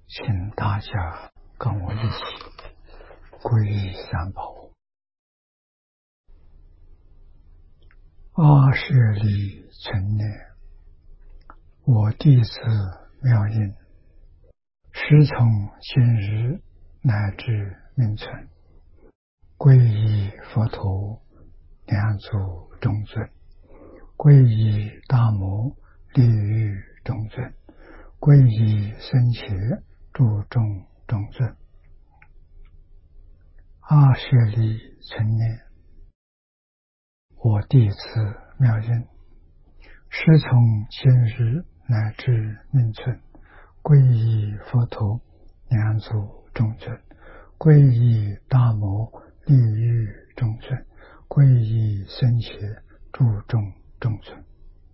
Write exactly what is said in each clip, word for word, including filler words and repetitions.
请大家跟我一起皈依三宝。阿舍利存念，我弟子妙音，师从今日乃至命存，皈依佛陀两足中尊，皈依大摩利欲中尊，皈依僧伽注重中尊。阿舍利存念，我弟子妙音，师从今日乃至命存，皈依佛陀两足中尊，皈依大摩利欲中尊，皈依僧伽注重中尊。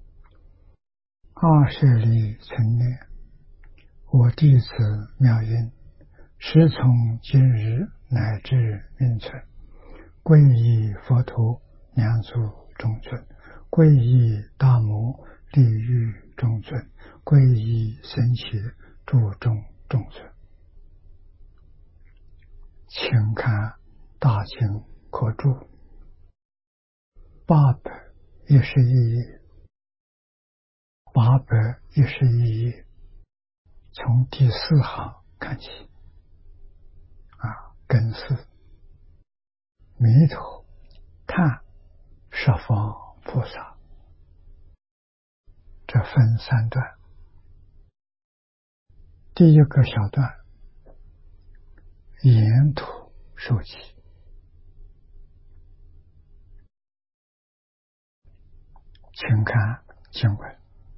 阿舍利存念，我弟子妙音，师从今日乃至命存，皈依佛陀两足中尊，皈依大摩利欲中尊，皈依僧伽注重中尊。请看大经可注八百一十一页，八百一十一页，从第四行看起啊，根四弥陀叹十方菩萨，这分三段。第一个小段，沿途受记，请看经文：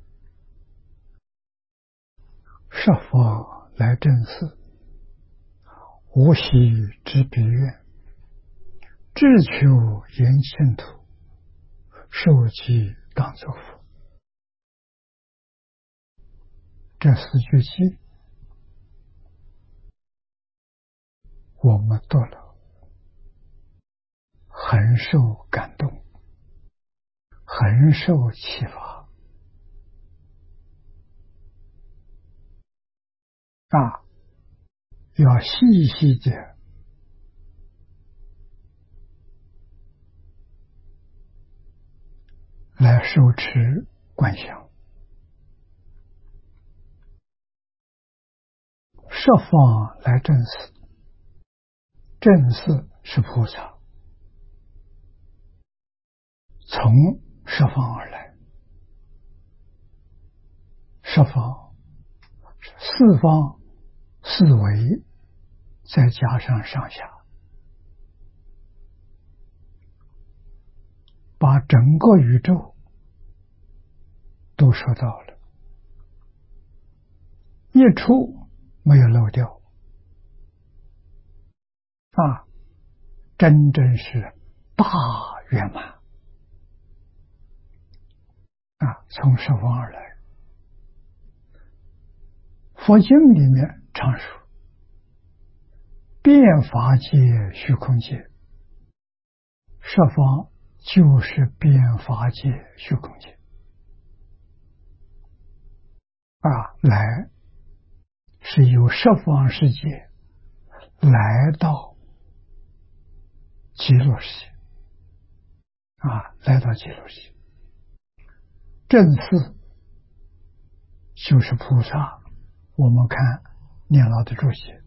十方来正寺，无喜之彼愿，志求言净土，受记当作佛。这四句偈我们读了，很受感动，很受启发啊！要细细的来受持观想。十方来正寺，正寺是菩萨，从十方而来。十方四方四维，再加上上下，把整个宇宙都说到了，一处没有漏掉啊！真正是大圆满啊！从十方而来。佛经里面常说，遍法界虚空界，十方就是遍法界虚空界啊！来是由十方世界来到极乐世界啊，来到极乐世界。正寺就是菩萨，我们看念老的注解，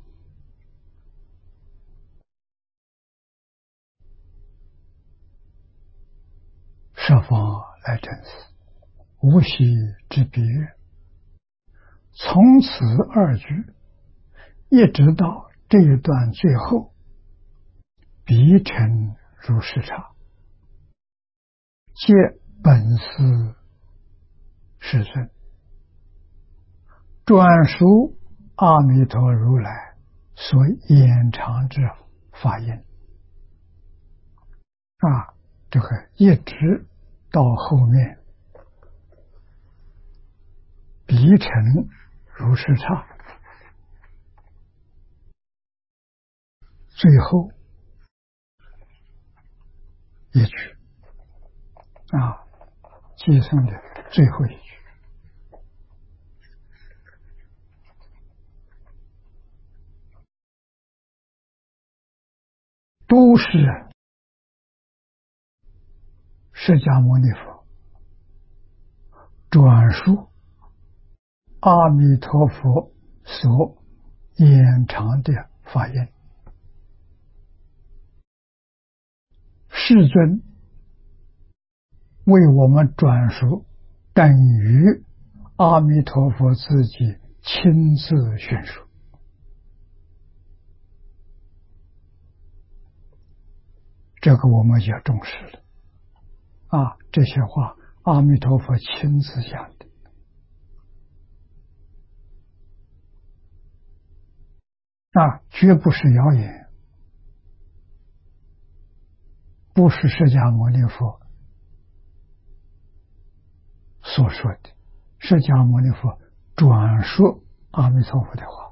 十方来正寺，无喜之彼愿。从此二句一直到这一段最后，彼诚如是刹，皆本师世尊，专属阿弥陀如来所延长之法音啊！这个一直到后面，彼诚如是刹，最后一句啊，偈颂的最后一句。 都是释迦牟尼佛转述阿弥陀佛所延长的法音。世尊为我们转述，等于阿弥陀佛自己亲自宣说。这个我们也重视了啊！这些话阿弥陀佛亲自讲的啊，绝不是谣言，不是释迦牟尼佛所说的，释迦牟尼佛转述阿弥陀佛的话。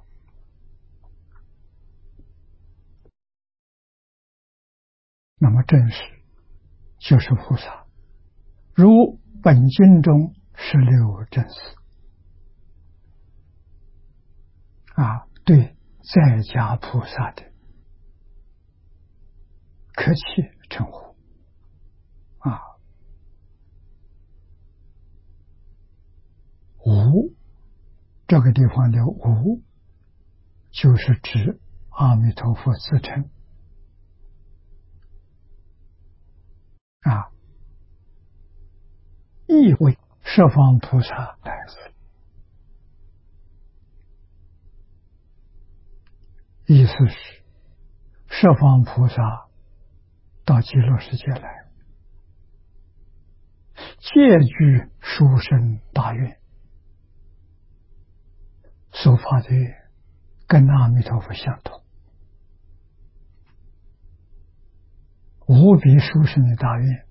那么正是就是菩萨，如本经中十六正思啊，对在家菩萨的客气称呼啊，无这个地方的无，就是指阿弥陀佛自称啊，意为十方菩萨来自，意思是十方菩萨到极乐世界来，借具殊胜大愿，所发的愿跟阿弥陀佛相同，无比殊胜的大愿，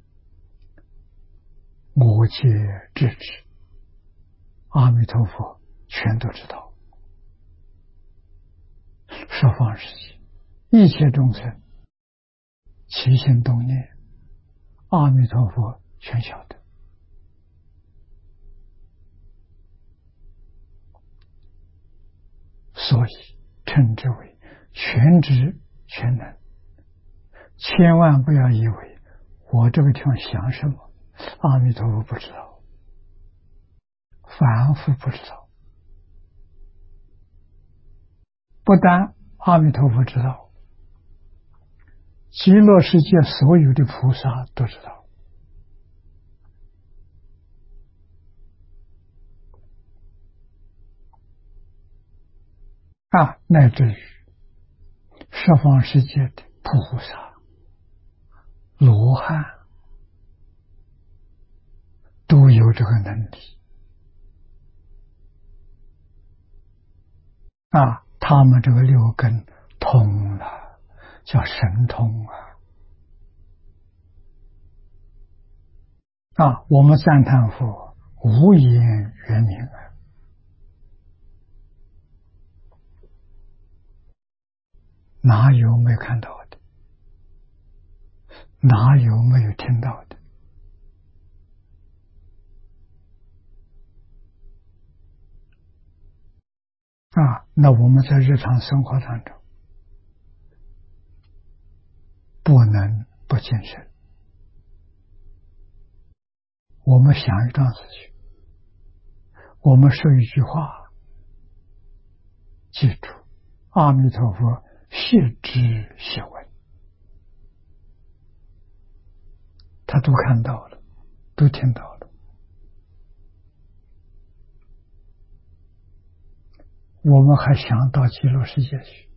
我皆知之，阿弥陀佛全都知道。十方世界一切众生起心动念，阿弥陀佛全晓得。所以称之为全知全能。千万不要以为我这个地方想什么阿弥陀佛不知道，凡夫不知道，不但阿弥陀佛知道，极乐世界所有的菩萨都知道啊，乃至于十方世界的菩萨罗汉都有这个能力啊，他们这个六根通了，叫神通啊！啊，我们赞叹佛无言圆明啊，哪有没看到的？哪有没有听到的？啊，那我们在日常生活当中不能不谨慎。我们想一桩事情，我们说一句话，记住阿弥陀佛悉知悉闻，他都看到了，都听到了。我们还想到极乐世界去，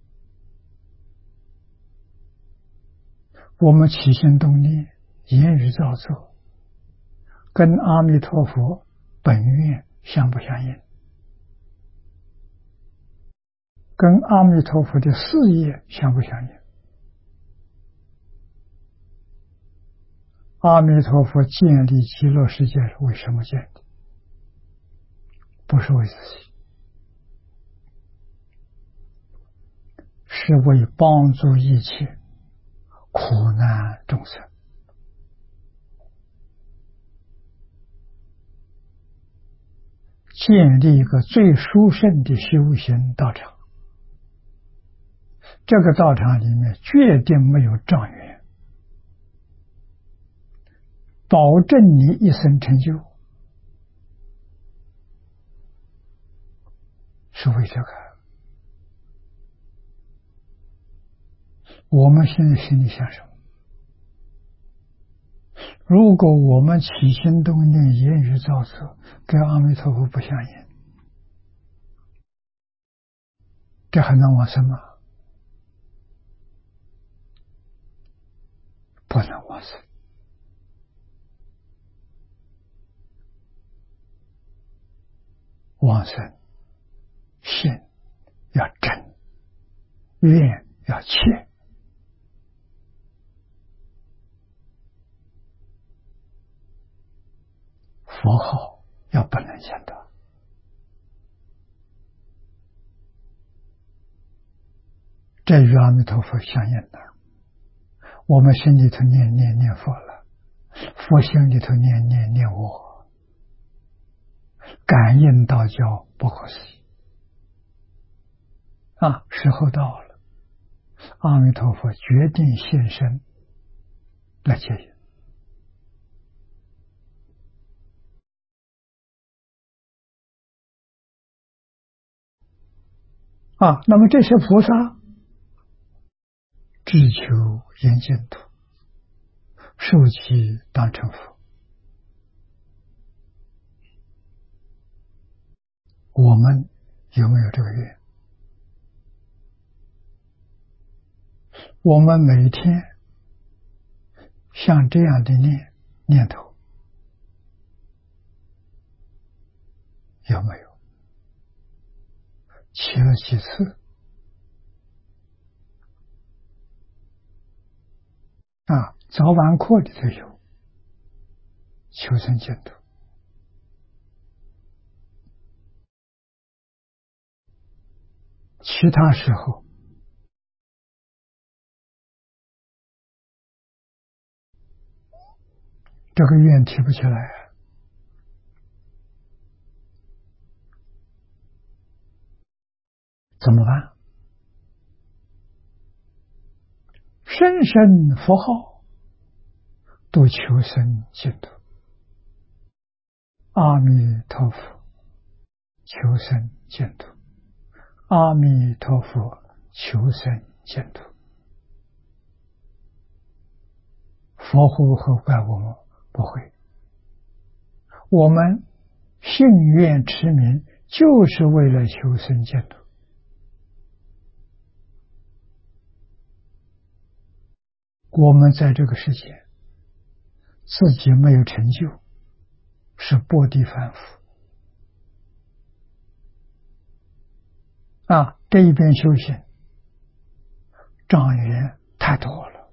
我们起心动念，言语造作，跟阿弥陀佛本愿相不相应？跟阿弥陀佛的事业相不相应？阿弥陀佛建立极乐世界是为什么建的？不是为自己，是为帮助一切苦难众生。建立一个最殊胜的修行道场， 这个道场里面决定没有障缘，保证你一生成就，是为这个。我们现在心里想什么？如果我们起心动念、言语造作跟阿弥陀佛不相应，这还能往生吗？不能往生。往生心要真，愿要切，佛号要本能见到。这与阿弥陀佛相应的。我们心里头念念念佛了，佛心里头念念念我，感应道交不可思议啊！时候到了，阿弥陀佛决定现身来接引啊！那么这些菩萨只求严净土，受其当成佛。我们有没有这个愿？我们每天像这样的念念头有没有？起了几次？啊，早晚课里头有求生净土，其他时候这个愿提不起来，怎么办？声声佛号都求生净土，阿弥陀佛求生净土，阿弥陀佛求生净土。佛会不会怪我们？不会。我们信愿持名就是为了求生净土。我们在这个世界自己没有成就，是薄地凡夫啊！这一边修行障缘太多了，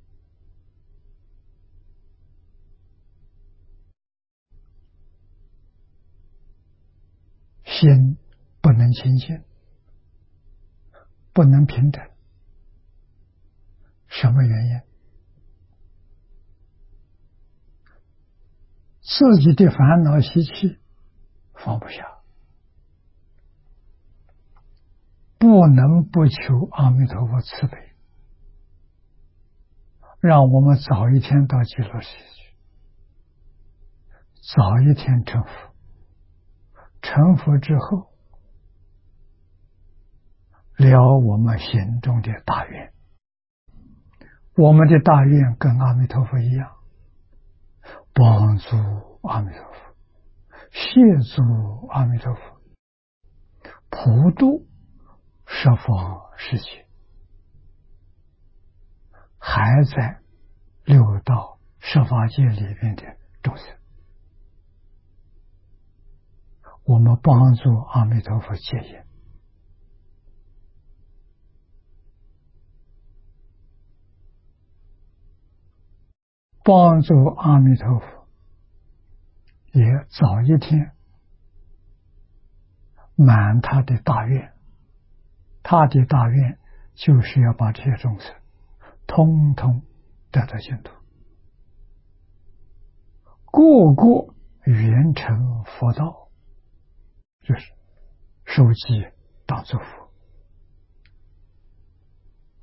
心不能清净，不能平等。什么原因？自己的烦恼习气放不下，不能不求阿弥陀佛慈悲，让我们早一天到极乐世界去，早一天成佛。成佛之后，了我们心中的大愿。我们的大愿跟阿弥陀佛一样，帮助阿弥陀佛，协助阿弥陀佛，普度十方世界，还在六道十法界里面的众生，我们帮助阿弥陀佛戒烟，帮助阿弥陀佛也早一天满他的大愿。他的大愿就是要把这些众生通通得到净土，个个圆成佛道，就是受记当作佛。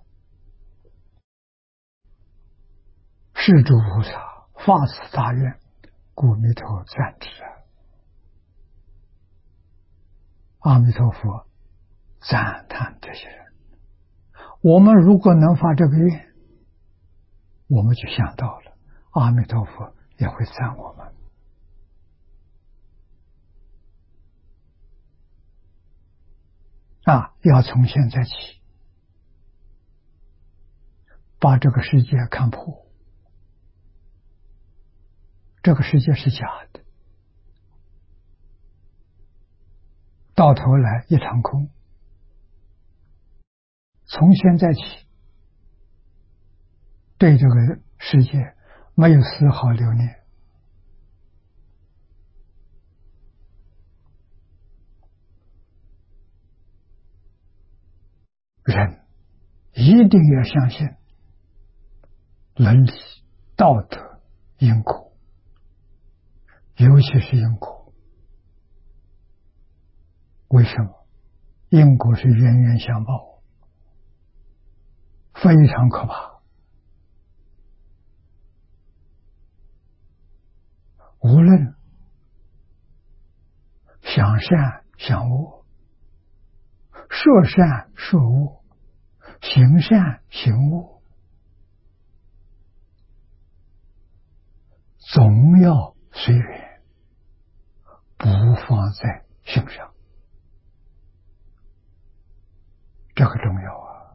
是诸菩萨发此大愿，故弥陀赞之啊！阿弥陀佛赞叹这些人。我们如果能发这个愿，我们就想到了阿弥陀佛也会赞我们。啊，要从现在起把这个世界看破，这个世界是假的，到头来一场空。从现在起对这个世界没有丝毫留念，人一定要相信伦理、道德、因果，尤其是因果。为什么？因果是冤冤相报，非常可怕。无论想善想恶，说善说恶，行善行恶，总要随缘，不放在心上，这个重要啊！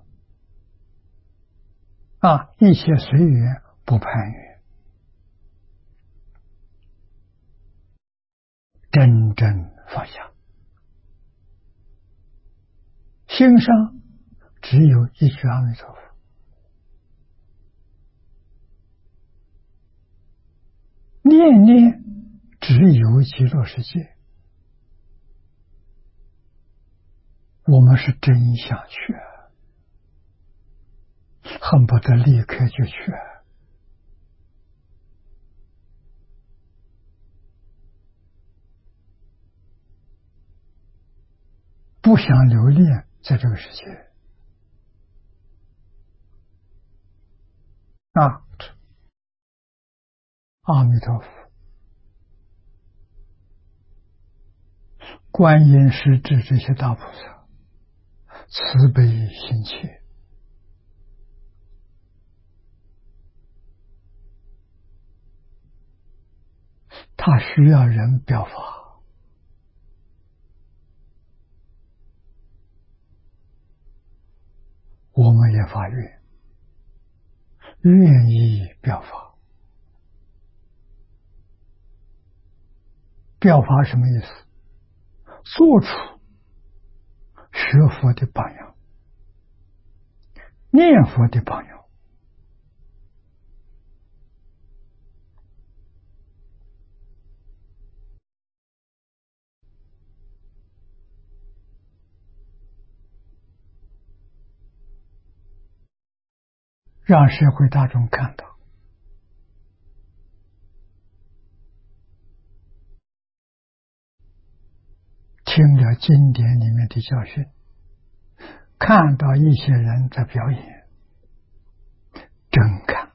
啊，一切随缘，不攀缘，真正放下。心上只有一句阿弥陀佛，念念只有极乐世界。我们是真想去，恨不得立刻就去。不想留恋在这个世界啊！阿弥陀佛，观音、师智这些大菩萨慈悲心切，他需要人表法，我们也发愿，愿意表法。表法什么意思？做出学佛的榜样，念佛的榜样。让社会大众看到，听了经典里面的教训，看到一些人在表演，真看，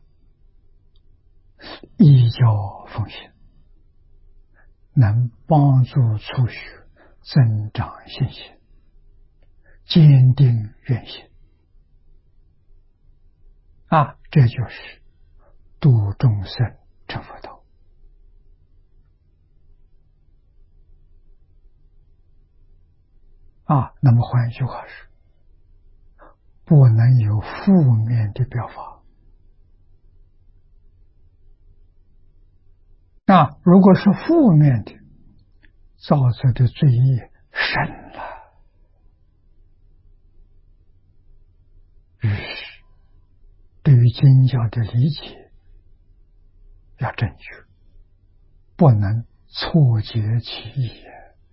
依教奉行，能帮助初学增长信心，坚定愿心啊，这就是度众生成佛道啊。那么换一句话是，不能有负面的表法啊。如果是负面的，造成的罪业深了。于是对于经教的理解要正确，不能错解其意。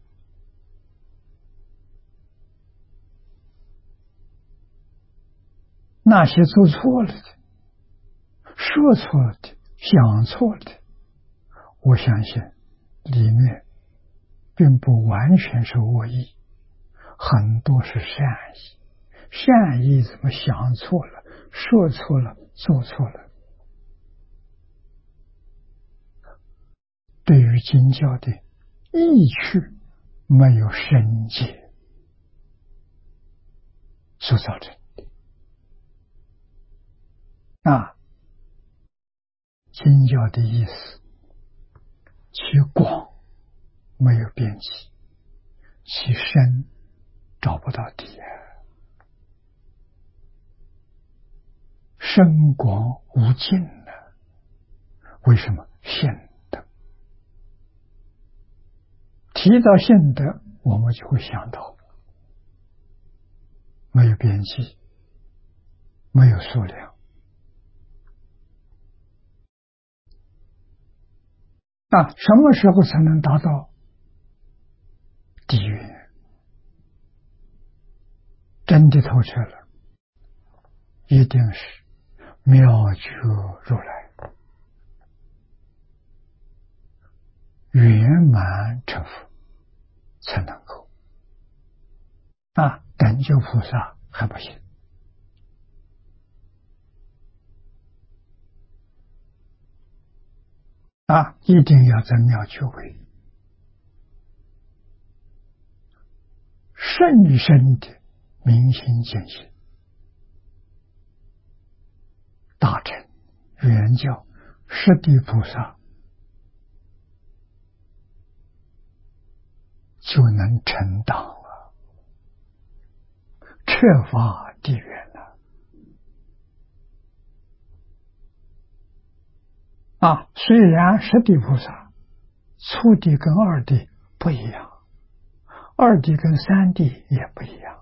那些做错了的，说错了的，想错了的，我相信里面并不完全是恶意，很多是善意。善意怎么想错了，说错了，做错了， 对于经教的意趣没有深解所造成的。啊，经教的意思，其广没有边际，其深找不到底啊，深广无尽呢。为什么？现德。提到现德，我们就会想到没有边际，没有数量。那什么时候才能达到底蕴？真的透彻了，一定是妙觉如来圆满成佛才能够。啊，等觉菩萨还不行。啊，一定要在妙觉位甚深的明心见性，大乘圆教十地菩萨就能成道了，彻法地圆了。啊，虽然十地菩萨初地跟二地不一样，二地跟三地也不一样。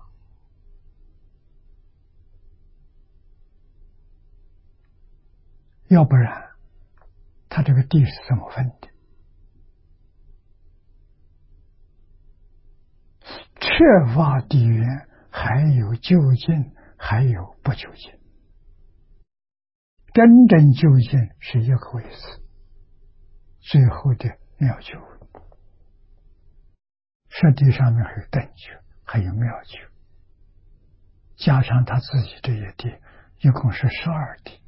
要不然他这个地是怎么分的？彻法地圆还有究竟，还有不究竟。真正究竟是一个位置，最后的妙觉位。实际上面还有等觉，还有妙觉，加上他自己这些地，一共是十二地。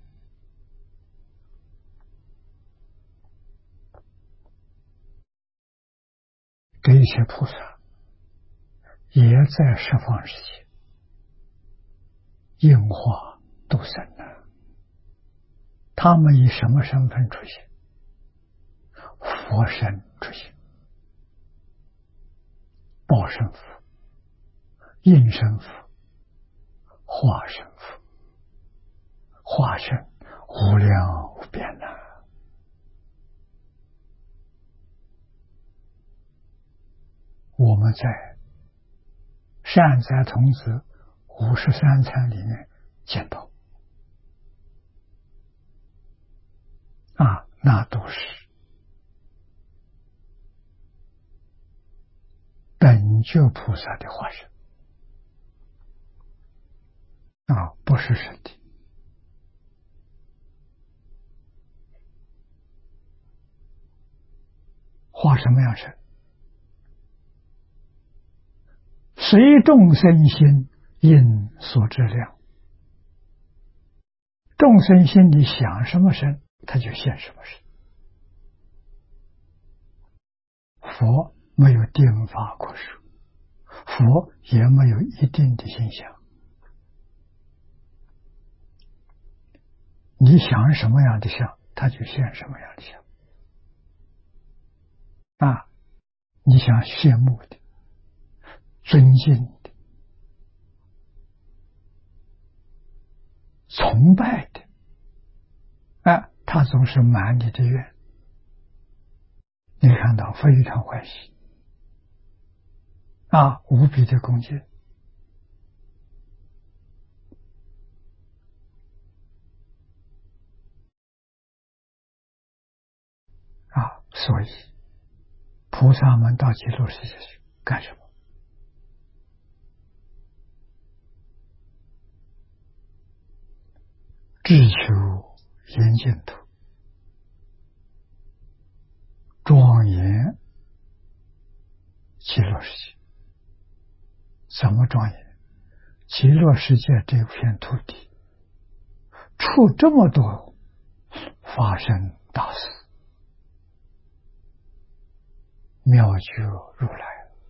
这一些菩萨也在十方世界应化度生了。他们以什么身份出现？佛身出现，报身佛、应身佛、化身佛，化身无量无边呐。我们在善哉童子五十三参里面见到啊，那都是等觉菩萨的化身啊，不是实体。化什么样身？随众生心应所知量，众生心里想什么身，他就现什么身。佛没有定法可说，佛也没有一定的心想。你想什么样的相，他就现什么样的相。啊，你想羡慕的、尊敬的、崇拜的，啊，他总是满你的愿，你看到非常欢喜，啊，无比的恭敬。啊，所以菩萨们到极乐世界去干什么？志求严净土，庄严极乐世界。怎么庄严？极乐世界这片土地出这么多发生大事， 妙觉如来。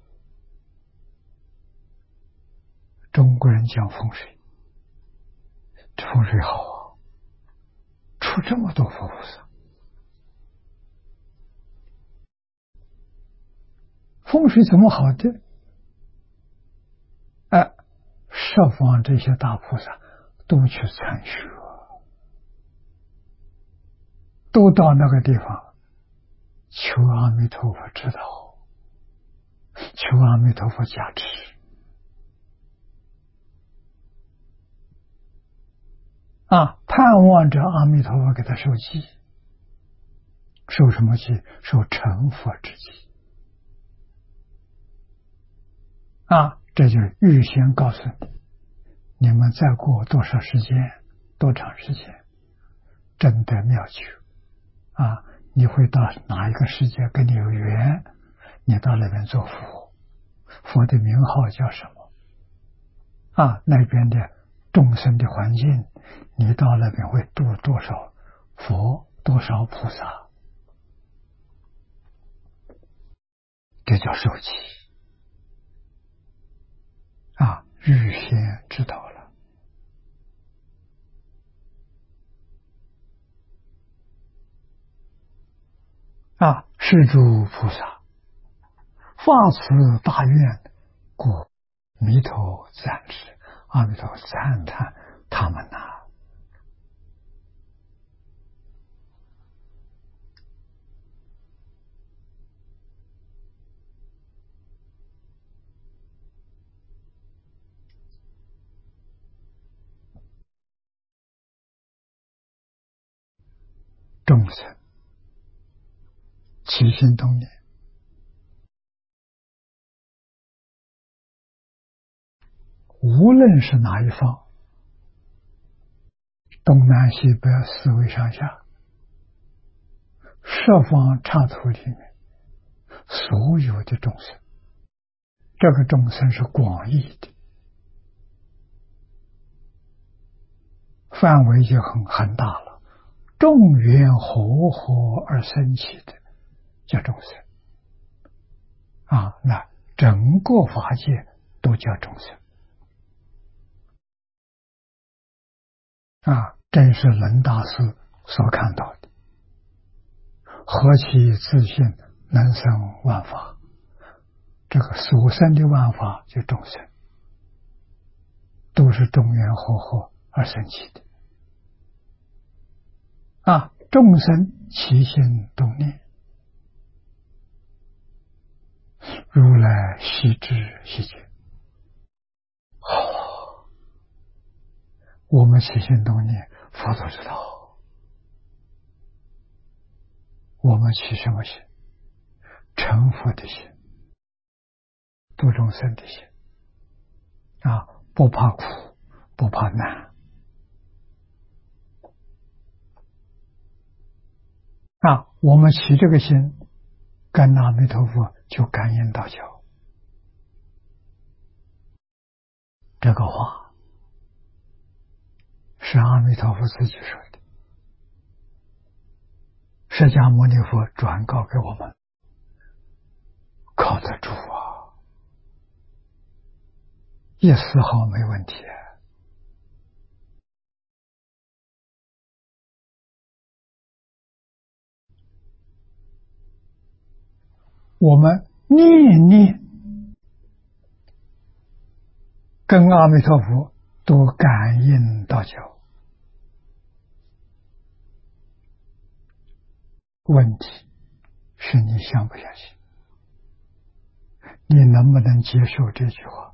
中国人讲风水，这风水好啊，出这么多佛菩萨。风水怎么好的？哎，设方这些大菩萨都去参学，都到那个地方求阿弥陀佛指导，求阿弥陀佛加持。啊，盼望着阿弥陀佛给他受记，受什么记？受成佛之记。啊，这就是预先告诉你，你们再过多少时间，多长时间，真的妙趣啊！你会到哪一个世界跟你有缘，你到那边做佛，佛的名号叫什么？啊，那边的众生的环境，你到那边会度多少佛，多少菩萨，这叫受记啊，预先知道了。啊，是诸菩萨发慈大愿，故弥陀赞之。阿弥陀赞叹他们呐、啊，众生起心动念，无论是哪一方，东南西北四维上下，十方刹土里面所有的众生，这个众生是广义的，范围就很很大了，众缘和合而生起的叫众生啊，那整个法界都叫众生啊，真是轮大师所看到的。何其自信能生万法，这个所生的万法就众生，都是众缘和合而生起的啊！众生起心动念，如来悉知悉觉。好，我们起心动念，佛都知道。我们起什么心？成佛的心，度众生的心啊！不怕苦，不怕难啊！我们起这个心，跟阿弥陀佛就感应道交。这个话是阿弥陀佛自己说的，释迦牟尼佛转告给我们，靠得住啊，一丝毫没问题。我们念念跟阿弥陀佛都感应道交。问题是你相不相信，你能不能接受这句话？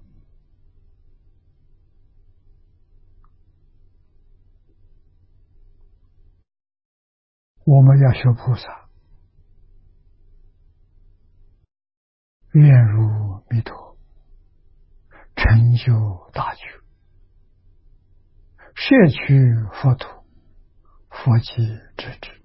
我们要学菩萨，愿如弥陀，成就大觉，摄取佛土，佛即知之。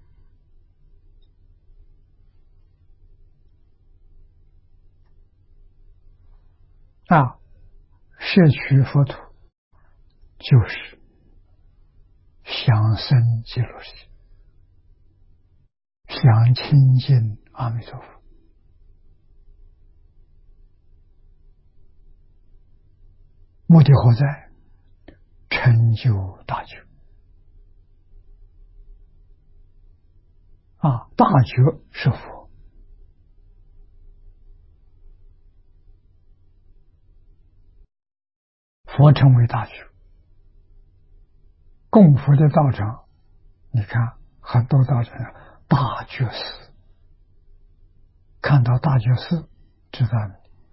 啊，摄取佛土就是想生极乐世界，想亲近阿弥陀佛， 目的何在？成就大觉啊！大觉是佛，佛称为大觉。供佛的道场，你看很多道场大觉寺，看到大觉寺知道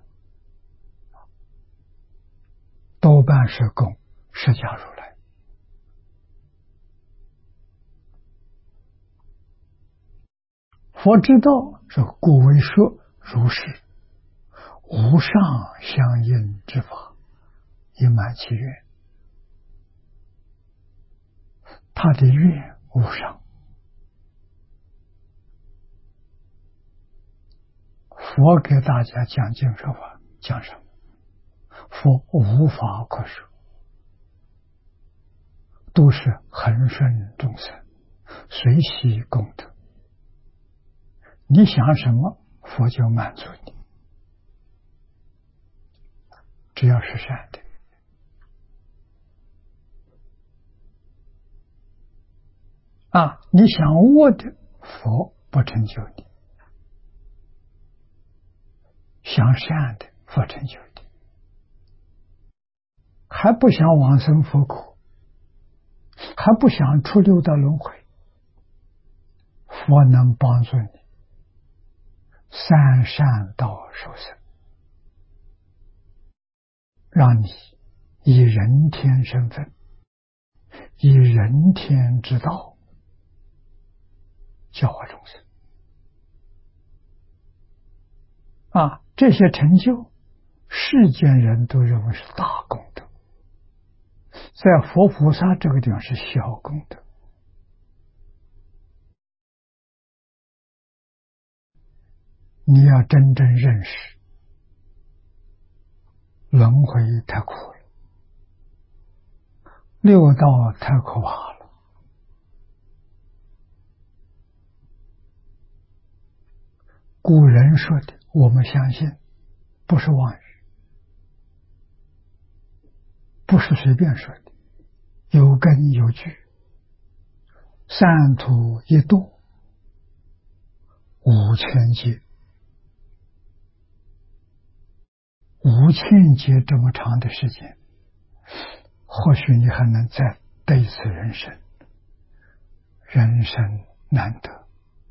多半是供释迦如来。佛之道是故为说如是无上相应之法，以满其愿。他的愿无上，佛给大家讲经说法，讲什么？佛无法可说，都是恒顺众生，随喜功德。你想什么，佛就满足你，只要是善的。啊，你想恶的，佛不成就你；想善的，佛成就你。还不想往生佛苦，还不想出六道轮回，佛能帮助你三善道受生，让你以人天身份，以人天之道教化众生。啊，这些成就，世间人都认为是大功德，在佛菩萨这个地方是小功德。你要真正认识，轮回太苦了，六道太可怕了。古人说的，我们相信，不是妄语，不是随便说的，有根有据。三途一度，五千劫，五千劫这么长的时间，或许你还能再得一次人生，人生难得，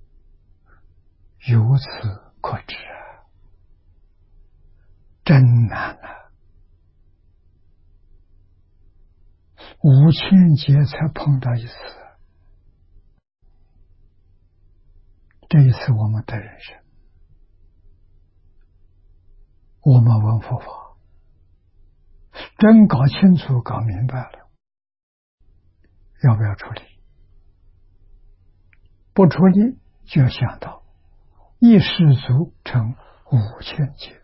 由此可知啊，真难啊！五千劫才碰到一次，这一次我们的人生，我们闻佛法，真搞清楚搞明白了，要不要处理？不处理就要想到一世足成五千劫，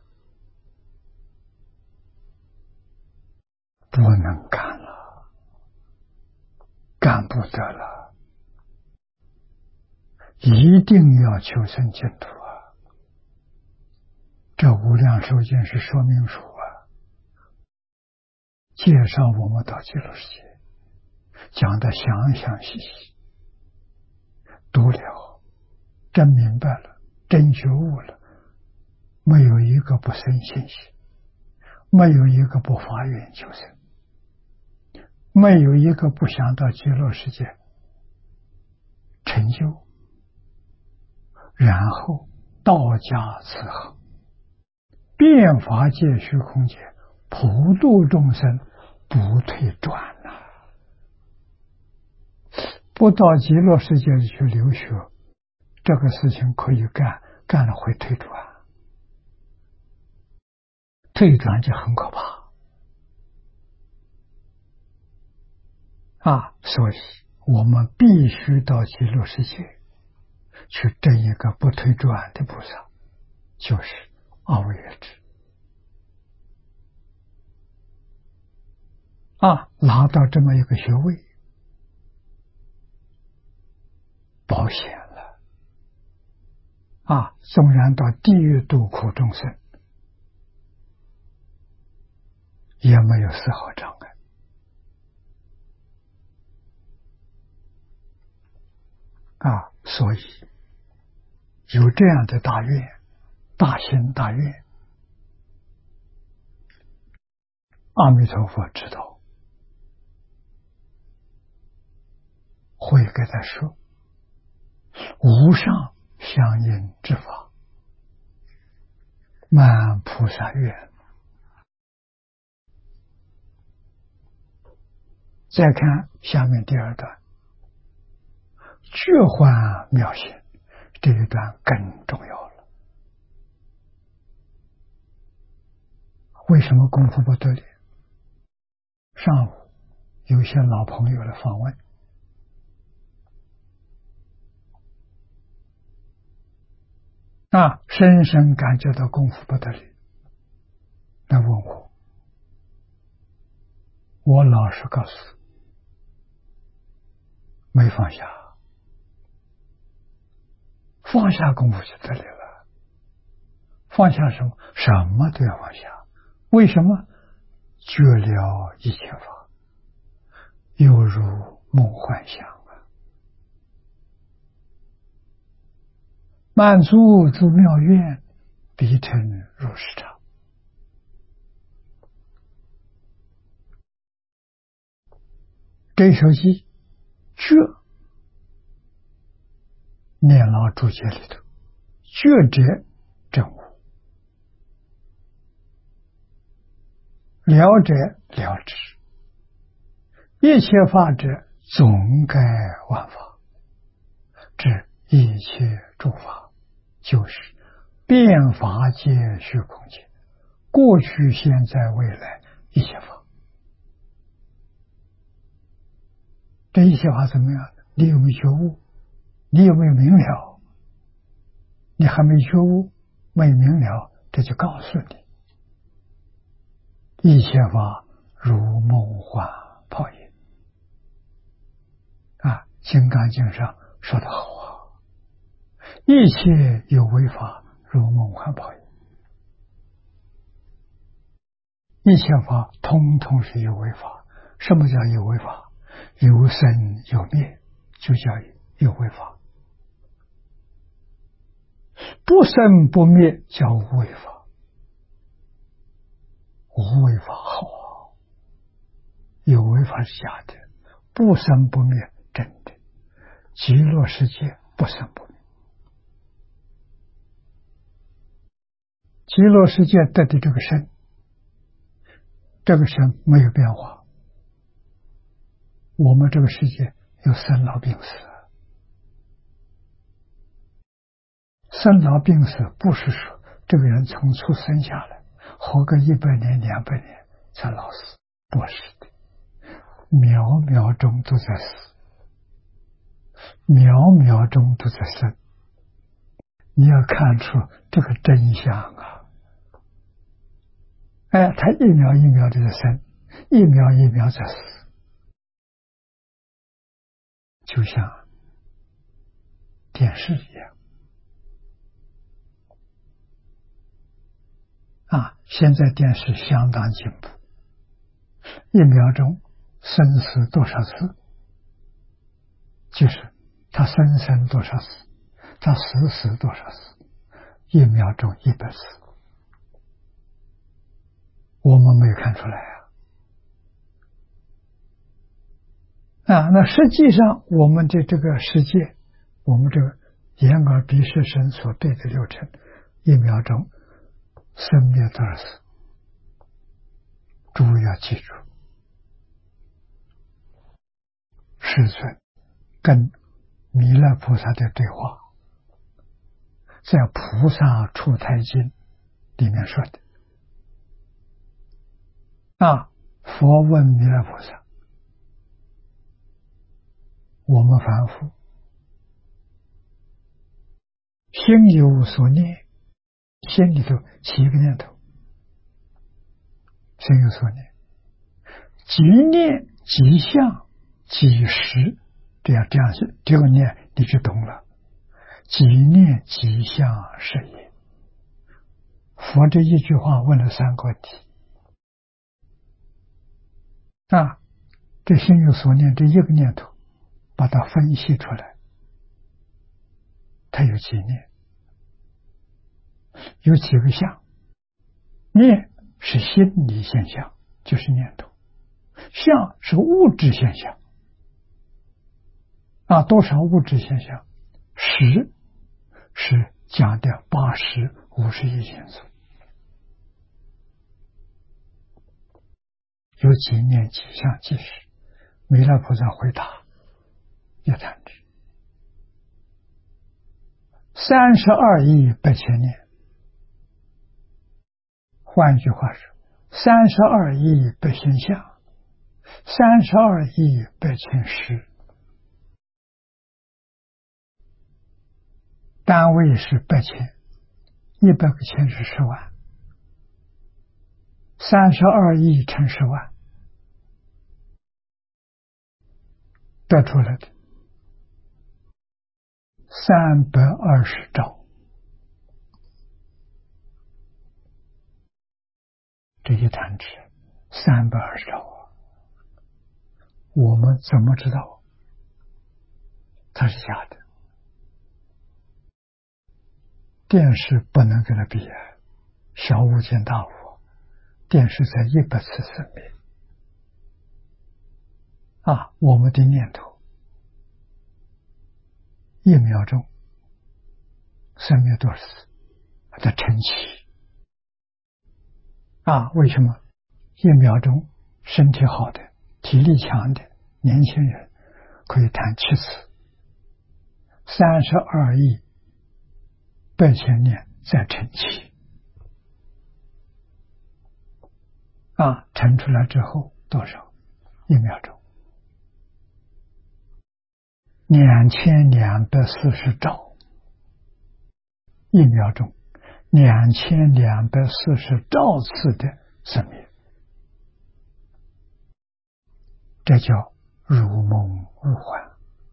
不能干了，干不得了，一定要求生净土啊！这无量寿经是说明书啊，介绍我们到极乐世界，讲得详详细细，读了真明白了，真觉悟了，没有一个不生信心，没有一个不发愿求生，没有一个不想到极乐世界成就，然后道家慈航，遍法界虚空界，普度众生，不退转呐、啊！不到极乐世界里去留学，这个事情可以干，干了会退转，退转就很可怕啊！所以我们必须到极乐世界去证一个不退转的菩萨，就是阿惟越致啊，拿到这么一个学位，保险了啊！纵然到地狱度苦众生， 也没有丝毫障碍。啊，所以有这样的大愿、大心大愿，阿弥陀佛知道，会给他说无上相应之法，满菩萨愿。再看下面第二段，觉幻妙行，这一段更重要了。为什么功夫不得力？上午有些老朋友来访问，啊，深深感觉到功夫不得力，来问我，我老实告诉，没放下，放下功夫就得力了。放下什么？什么都要放下。为什么？觉了一切法，犹如梦幻想啊！满足诸妙愿，必成如是常。这首偈觉，念老注解里头，觉者正悟，了者了知，一切法者总该万法，指一切诸法，就是变法界虚空界，过去现在未来一切法。这一切法怎么样？你有没有觉悟？你有没有明了？你还没觉悟，没明了，这就告诉你，一切法如梦幻泡影啊！金刚经上说得好啊，一切有为法如梦幻泡影，一切法通通是有为法。什么叫有为法？有生有灭，就叫有为法；不生不灭叫无为法。无为法好啊，有为法是假的，不生不灭真的。极乐世界不生不灭，极乐世界得的这个身，这个身没有变化。我们这个世界有生老病死，生老病死不是说这个人从出生下来活个一百年两百年才老死，不是的，秒秒钟都在死，秒秒钟都在生。你要看出这个真相啊！哎，他一秒一秒都在生，一秒一秒在死，就像电视一样啊！现在电视相当进步，一秒钟生死多少次，就是他生生多少次，他死死多少次，一秒钟一百次，我们没有看出来啊！啊，那实际上我们的这个世界，我们这个眼耳鼻舌身所对的流程，一秒钟生灭多少次，诸位要记住，世尊跟弥勒菩萨的对话，在《菩萨出胎经》里面说的啊。佛问弥勒菩萨，我们凡夫心有所念，心里头起一个念头，心有所念，即念即相即实，这样这样是这个念你就懂了。即念即相是也。佛这一句话问了三个问题： 啊，这心有所念，这一个念头，把它分析出来，它有几念，有几个相。念是心理现象，就是念头；相是物质现象。啊，多少物质现象？十是讲的八十五十一元素，有几念几相几时？弥勒菩萨回答：一弹指，三十二亿百千年。换句话说，三十二亿百千相，三十二亿百千时。单位是百千，一百个千是十万，三十二亿乘十万，得出来的三百二十兆。这一弹指三百二十兆啊！我们怎么知道它是假的？电视不能跟它比啊，小巫见大巫，电视在一百次生灭啊！我们的念头一秒钟生灭多少次？它成气啊！为什么一秒钟身体好的、体力强的年轻人可以弹七次？三十二亿百千年再乘七啊，乘出来之后多少？一秒钟两千两百四十兆，一秒钟两千两百四十兆次的生命，这叫如梦如幻。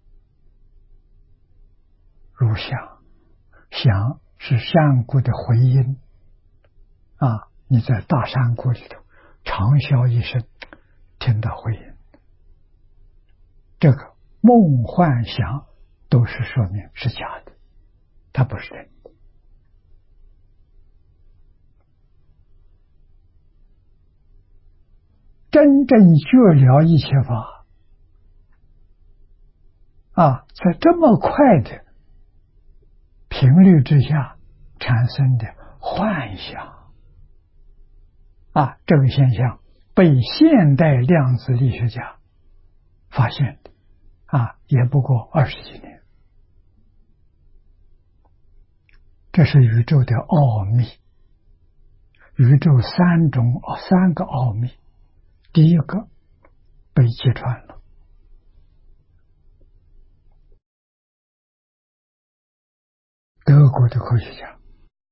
如想，想是山谷的回音啊！你在大山谷里头长啸一声，听到回音，这个梦幻想都是说明是假的，它不是真的。真正觉了一切法啊，在这么快的频率之下产生的幻想啊，这个现象被现代量子力学家发现的啊，也不过二十几年。这是宇宙的奥秘，宇宙三种三个奥秘，第一个被揭穿了。德国的科学家，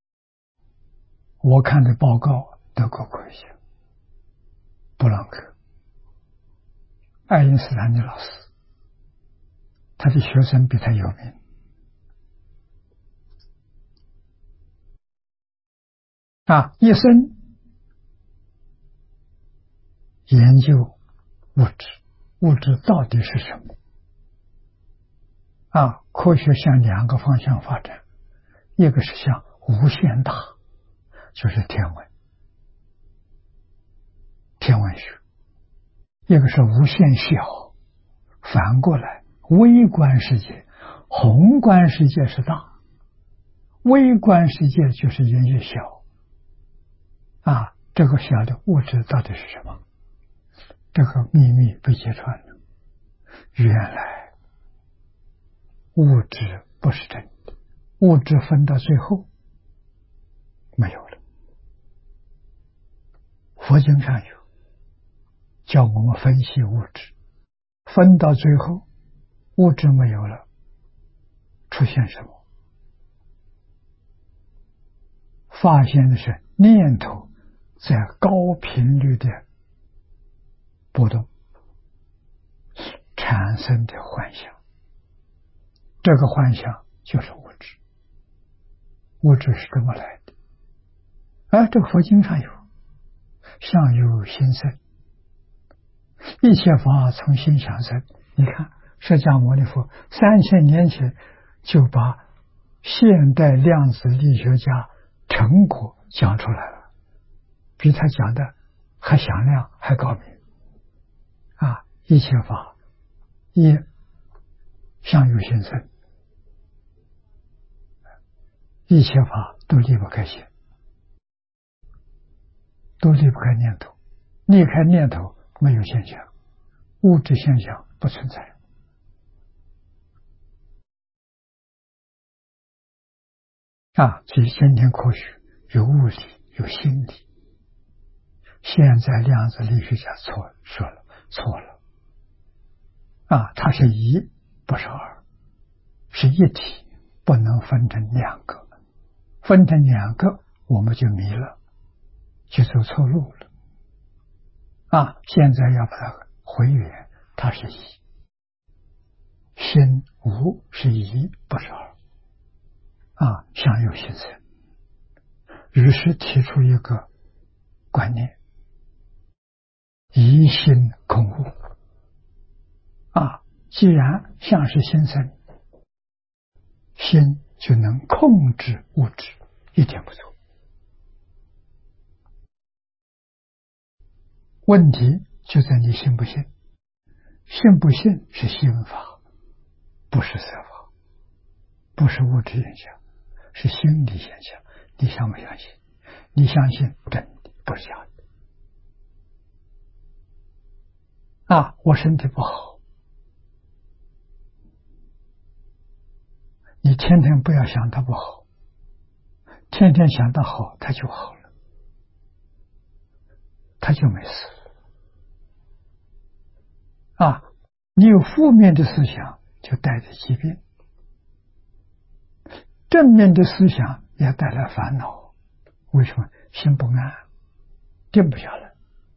我看的报告，德国科学家布朗克、爱因斯坦的老师，他的学生比他有名啊，一生研究物质，物质到底是什么啊？科学向两个方向发展，一个是向无限大，就是天文天文学；一个是无限小，反过来微观世界，宏观世界是大，微观世界就是越越小啊。这个小的物质到底是什么？这个秘密被揭穿了，原来物质不是真的，物质分到最后没有了。佛经上有叫我们分析物质，分到最后物质没有了，出现什么？发现的是念头在高频率的波动产生的幻想，这个幻想就是物质。物质是这么来的？哎，这个佛经上有相由心生， 一切法从心想生。你看，释迦牟尼佛三千年前就把现代量子力学家成果讲出来了，比他讲的还响亮，还高明啊！一切法一相由心生，一切法都离不开心，都离不开念头，离开念头没有现象，物质现象不存在啊！所以先天科学有物理有心理，现在量子力学家错说了错了啊！它是一不是二，是一体，不能分成两个，分成两个我们就迷了，就走错路了啊！现在要把它回原，它是一，心无是一不是二啊，相由心生。于是提出一个观念，疑心空物啊，既然相是心生，心就能控制物质，一点不错。问题就在你信不信，信不信是心法，不是色法，不是物质现象，是心理现象。你相不相信？你相信真的，不是假的啊！我身体不好，你天天不要想它不好，天天想它好，它就好了，它就没事啊！你有负面的思想，就带着疾病；正面的思想也带来烦恼。为什么？心不安，定不下来。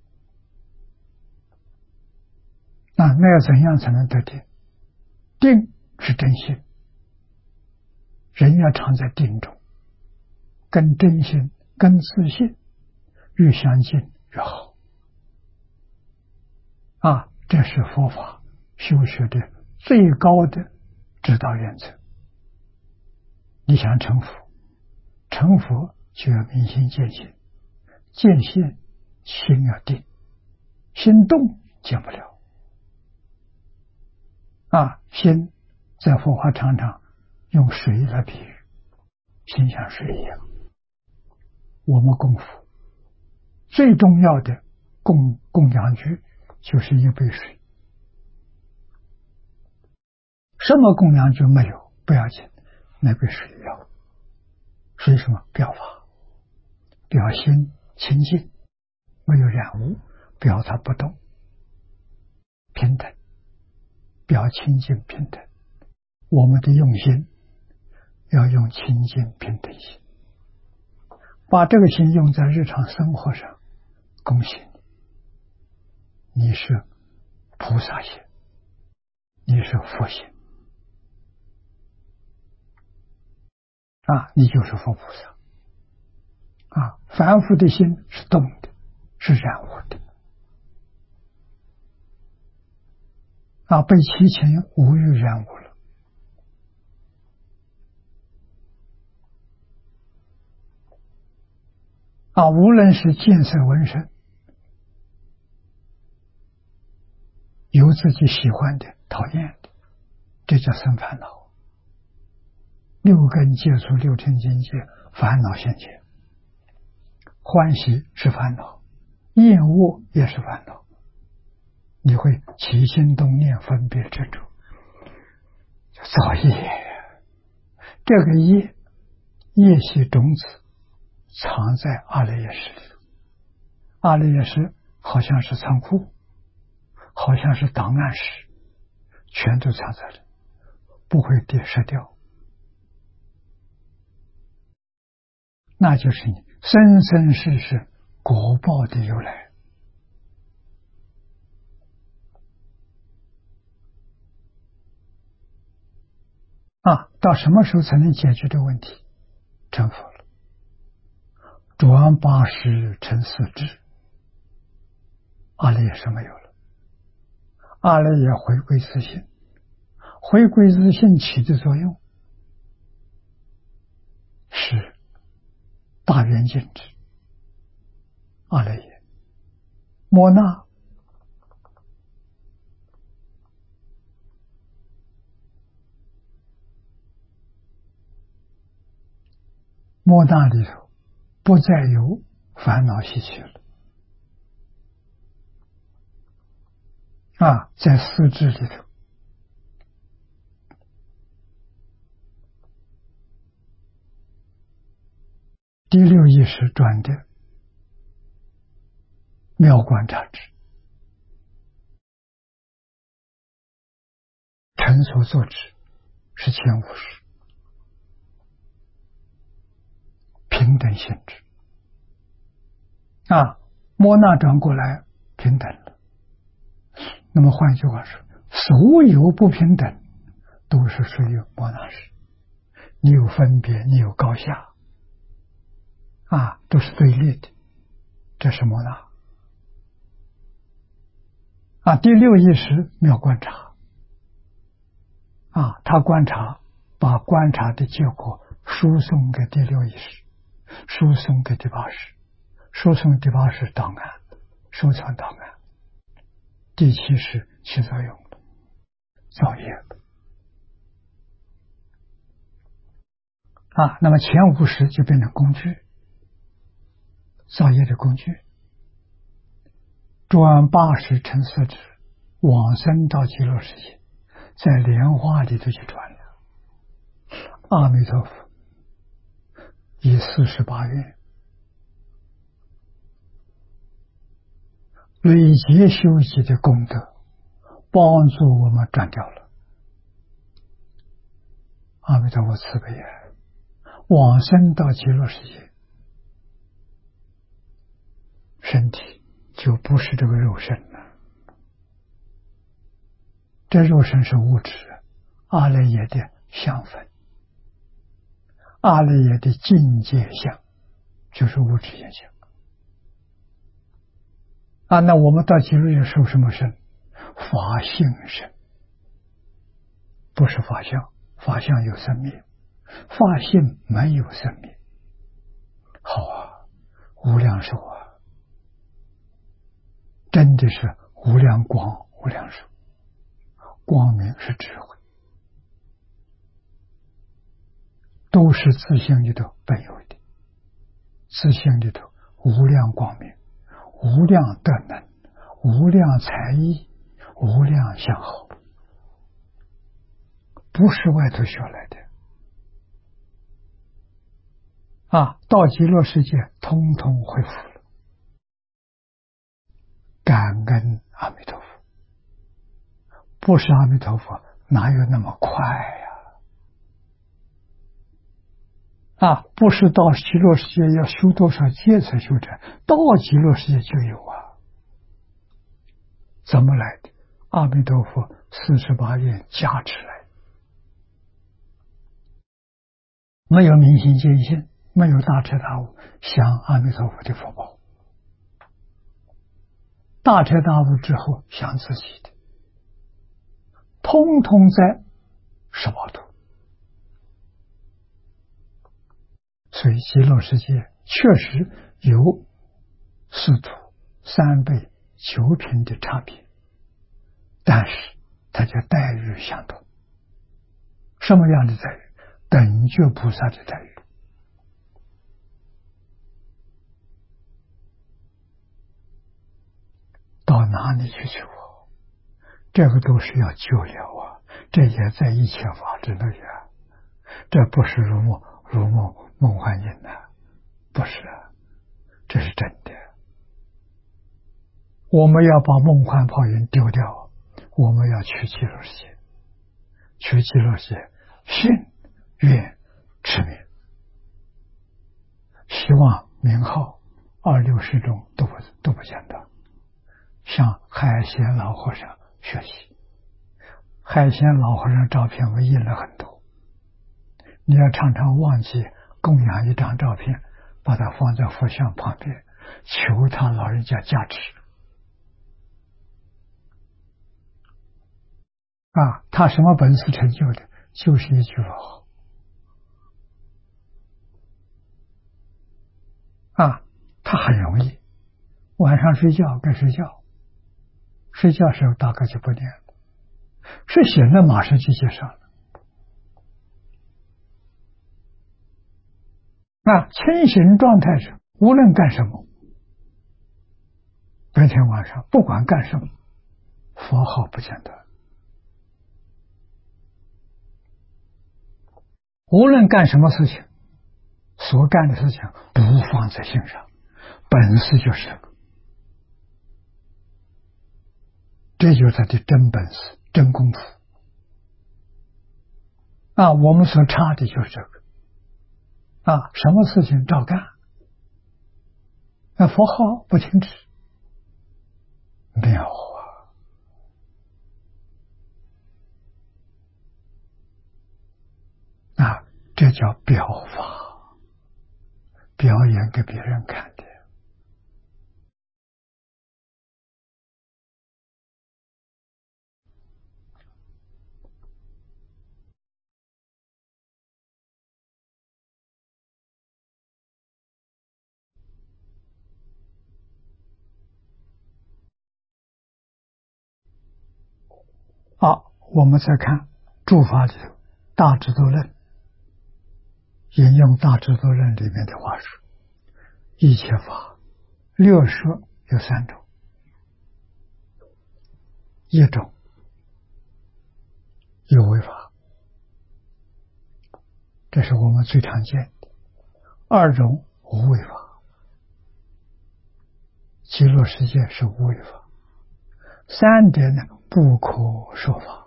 那那要怎样才能得定？定是真心，人要常在定中，跟真心、跟自信越相近越好啊！这是佛法修学的最高的指导原则。你想成佛，成佛就要明心见性，见性心要定，心动见不了啊！心在佛法常常用水来比喻，心像水一样。我们功夫最重要的供供养具就是一杯水，什么供养具没有不要紧，那杯水要。水什么？表法，表心清净，没有染污，表它不动，平等，表清净平等。我们的用心要用清净平等心，把这个心用在日常生活上，恭喜你，你是菩萨心，你是佛心啊，你就是佛菩萨啊。凡夫的心是动的，是染污的啊，被七情五欲染污了啊。无论是见色闻声，有自己喜欢的、讨厌的，这叫生烦恼。六根接触六尘境界，烦恼现前。欢喜是烦恼，厌恶也是烦恼。你会起心动念、分别执着，造业。这个业，业习种子藏在阿赖耶识里。阿赖耶识好像是仓库，好像是档案室，全都藏在这，不会跌失掉。那就是你生生世世果报的由来啊！到什么时候才能解决这个问题？成佛了，转八识成四智，阿赖耶识没有了， 阿赖耶回归自性，回归自性起的作用是大圆镜智，阿赖耶莫那莫那里头不再有烦恼习气了啊，在四智里头，第六意识转的妙观察智，成所作智是前五识，平等性质啊，莫那转过来平等了。那么换句话说，所有不平等都是属于莫那识，你有分别，你有高下啊，都是对立的，这是莫那啊。第六意识妙观察啊，他观察，把观察的结果输送给第六意识，输送给第八识，输送第八识档案，收藏档案。第七识起作用了，造业了啊。那么前五识就变成工具，造业的工具。转八识成色智，往生到极乐世界，在莲花里头去转了。阿弥陀佛以四十八愿累积修习的功德，帮助我们转掉了。阿弥陀佛慈悲啊，往生到极乐世界，身体就不是这个肉身了。这肉身是物质，阿赖耶的相分，阿赖耶的境界相就是物质现象啊。那我们到极乐世界受什么身？法性身，不是法相，法相有生命，法性没有生命。好啊，无量寿啊，真的是无量光无量寿，光明是智慧，都是自性里头本有的，自性里头无量光明，无量德能，无量才艺，无量相好，不是外头学来的啊！到极乐世界通通恢复了，感恩阿弥陀佛。不是阿弥陀佛哪有那么快呀？啊，不是到极乐世界要修多少劫才修成，到极乐世界就有啊。怎么来的？阿弥陀佛四十八愿加持来的，没有明心见性，没有大彻大悟，享阿弥陀佛的福报。大彻大悟之后想自己的，通通在十八度。所以极乐世界确实有四土三辈九品的差别，但是它叫待遇相同。什么样的待遇？等觉菩萨的待遇。到哪里去求？这个都是要救了啊！这也在一切法之内啊！这不是如梦如梦梦幻影啊，不是啊，这是真的。我们要把梦幻泡影丢掉，我们要去极乐世界，去极乐世界，信愿持名，希望名号二六十种都不都不简单。向海贤老和尚学习，海贤老和尚照片我印了很多，你要常常忘记供养一张照片，把它放在佛像旁边，求他老人家加持啊，他什么本事成就的？就是一句佛号啊，他很容易。晚上睡觉该睡觉，睡觉时候大概就不念了，睡醒了马上就接上了。啊，清醒状态时，无论干什么，白天晚上不管干什么，佛号不间断。无论干什么事情，所干的事情不放在心上，本事就是这个，这就是他的真本事、真功夫。啊，我们所差的就是这个。啊，什么事情照干，那佛号不停止，妙啊！啊，这叫表法，表演给别人看的。好，我们再看注法里头，《大智度论》引用《大智度论》里面的话说：“一切法，六说有三种，一种有为法，这是我们最常见的；二种无为法，极乐世界是无为法；三点呢，不可说法。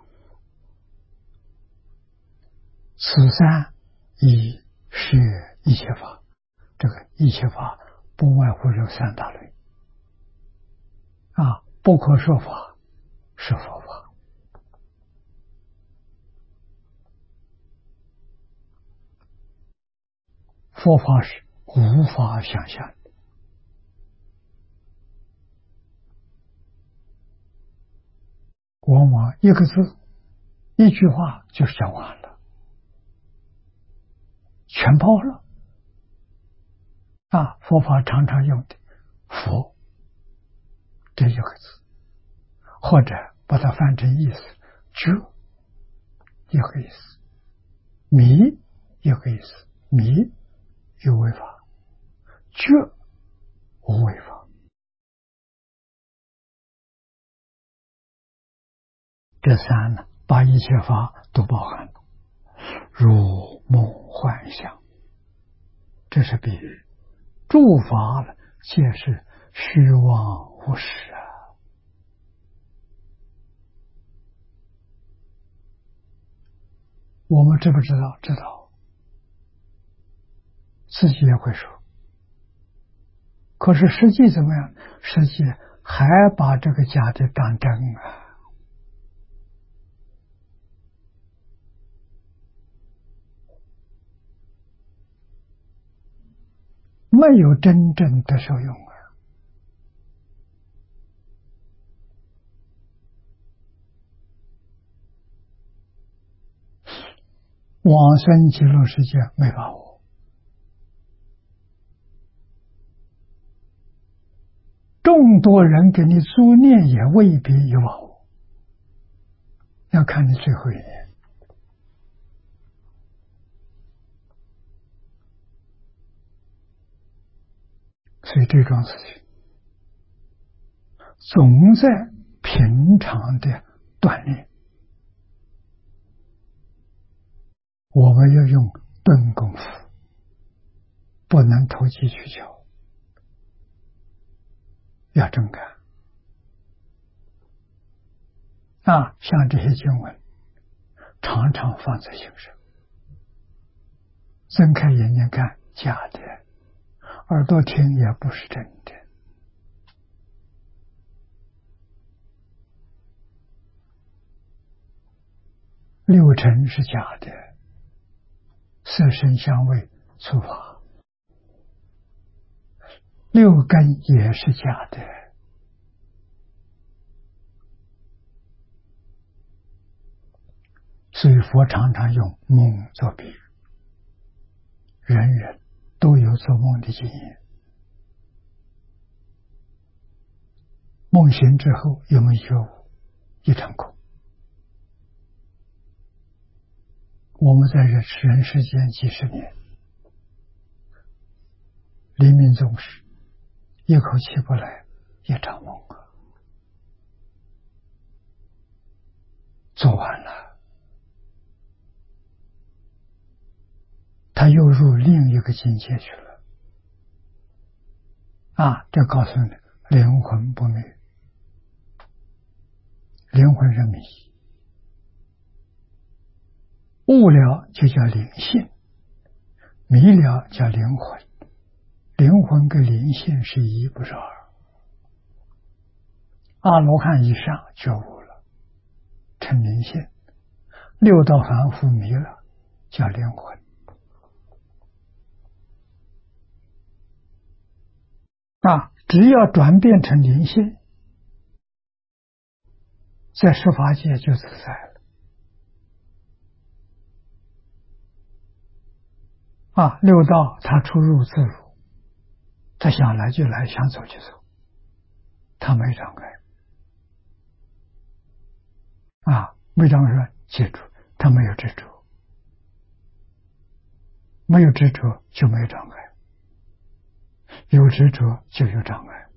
此三以是一切法，这个一切法不外乎有三大类啊，不可说法是佛法，佛法是无法想象的，往往一个字一句话就讲完了，全包了啊！佛法常常用的佛这一个字，或者把它翻成意思，觉一个意思，迷一个意思，迷有为法，觉无为法，这三呢，把一切法都包含了，如梦幻想，这是比喻。诸法了，皆是虚妄无实啊！我们知不知道？知道，自己也会说。可是实际怎么样？实际还把这个假的当真啊！没有真正的受用啊！往生极乐世界没把握，众多人给你助念也未必有把握，要看你最后一年。所以这桩事情总在平常的锻炼，我们要用钝功夫，不能投机取巧，要真干啊！像这些经文常常放在心上，睁开眼睛看假的，耳朵听也不是真的，六尘是假的，色声香味触法，六根也是假的， 所以佛常常用梦做比喻，人人都有做梦的经验。梦醒之后有没有觉悟？一场空。我们在人人世间几十年，临命终时，一口气不来，一场梦啊，做完了，他又入另一个境界去了。啊，这告诉你，灵魂不灭，灵魂是迷，悟了就叫灵性，迷了叫灵魂。灵魂跟灵性是一，不是二。阿罗汉以上觉悟了，成灵性；六道凡夫迷了，叫灵魂。啊，只要转变成灵性，在十法界就自在了。啊，六道他出入自如，他想来就来，想走就走，他没障碍。啊，为什么说记住？他没有执着，没有执着就没有障碍，有执着就有障碍。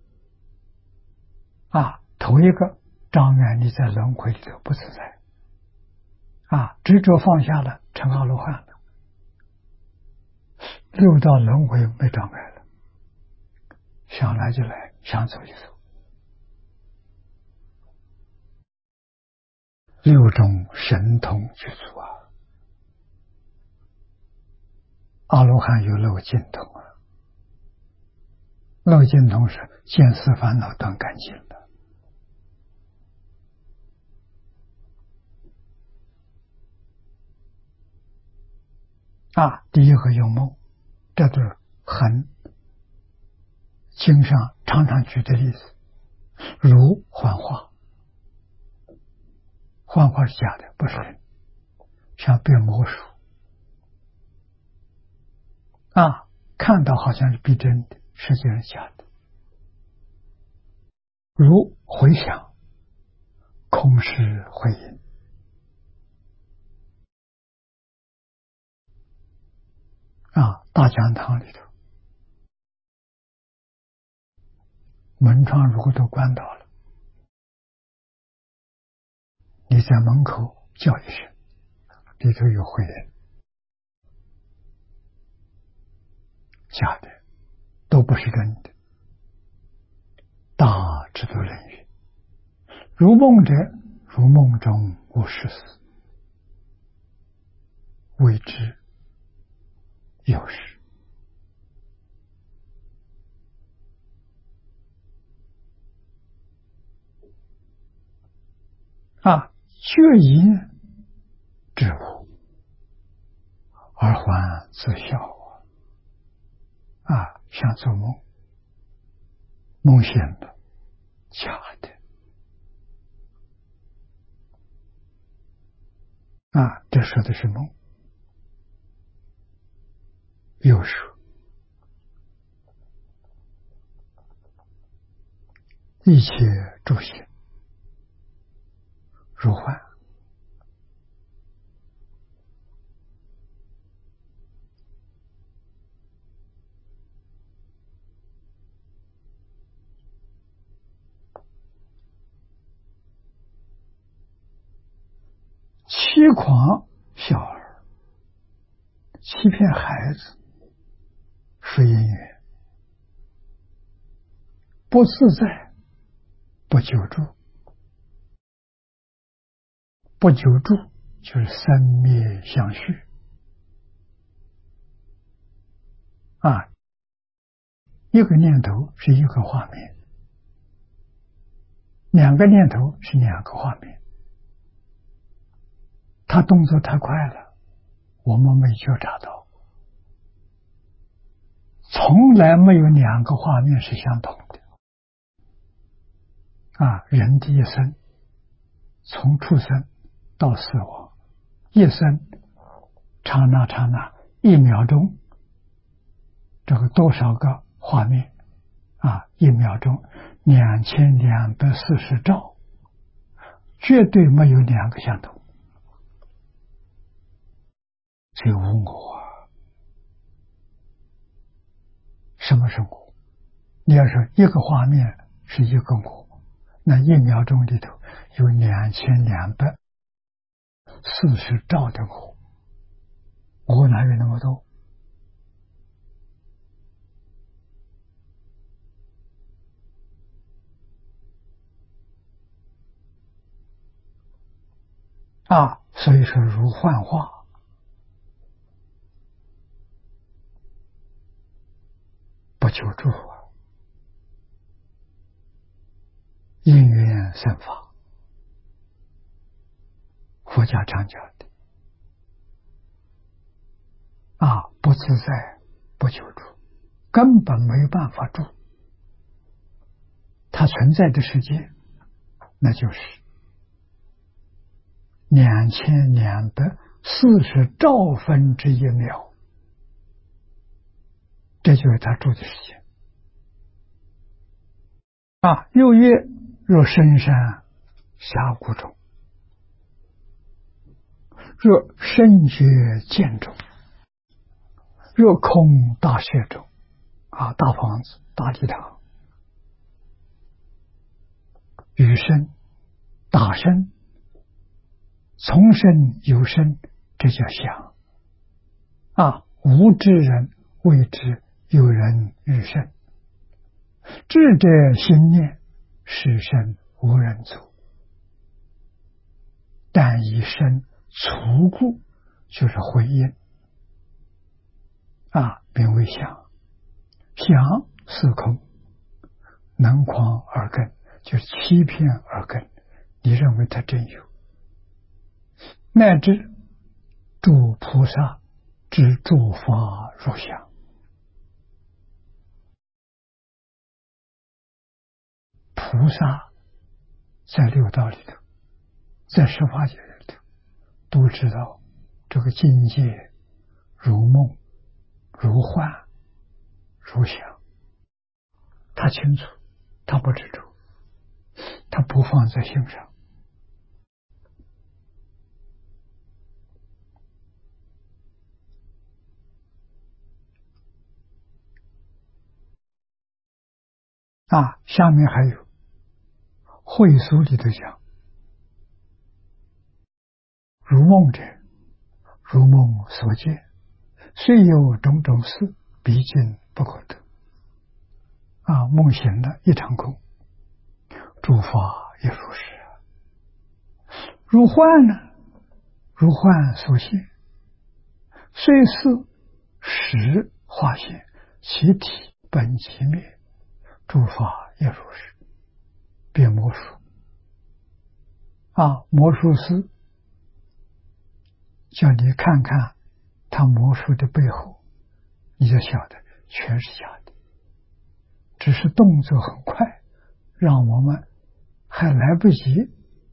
啊，头一个障碍你在轮回里头不自在。啊，执着放下了，成阿罗汉了，六道轮回没障碍了，想来就来，想走就走。六种神通具足啊！阿罗汉有漏尽通啊，漏尽通是见思烦恼断干净的。啊，第一个用梦，这都是很经上常常举的例子，如幻化，幻化是假的，不是人，像变魔术。啊，看到好像是逼真的，实际上是假的。如回想，空是回音。啊，大讲堂里头，门窗如果都关到了，你在门口叫一声，里头有回音，假的，都不是真的。大智度论语，如梦者，如梦中无实事，谓之有实。啊，觉疑知无，而还自笑啊！啊，像做梦，梦醒了，假的啊！这说的是梦。又说，一切诸行如幻，欺诳小儿，欺骗孩子，是因缘，不自在，不久住，不久住就是生灭相续啊！一个念头是一个画面，两个念头是两个画面，他动作太快了，我们没觉察到，从来没有两个画面是相同的啊！人的一生，从出生到死亡， 一生刹那刹那一秒钟，这个多少个画面啊？一秒钟两千两百四十兆，绝对没有两个相同，这无我啊！什么是我？你要说一个画面是一个我，那一秒钟里头有两千两百四十兆的我，我哪有那么多？啊，所以说如幻化，不求助啊，因缘生法，佛家常讲的啊，不自在，不求助，根本没有办法住。它存在的世界，那就是两千两百四十兆分之一秒，这就是他住的时间啊。又曰：若深山峡谷中，若深觉见中，若空大穴中啊，大房子、大礼堂，与生、大生、从生有生，这叫想啊。无知人谓之有人与生，智者心念，是生无人足。但以身除故，就是回应啊，名为想。想是空，能诳而根，就是欺骗而根。你认为它真有？乃至诸菩萨之诸法如想，菩萨在六道里头，在十法界里头，都知道这个境界如梦、如幻、如想，他清楚，他不执着，他不放在心上。啊，下面还有会所里头讲，如梦者，如梦所见，虽有种种事，毕竟不可得。啊，梦醒了，一场空，诸法也如是。如幻呢？如幻所现，虽是实化现，其体本即灭。诸法也如是。变魔术啊，魔术师叫你看看他魔术的背后，你就晓得全是假的，只是动作很快，让我们还来不及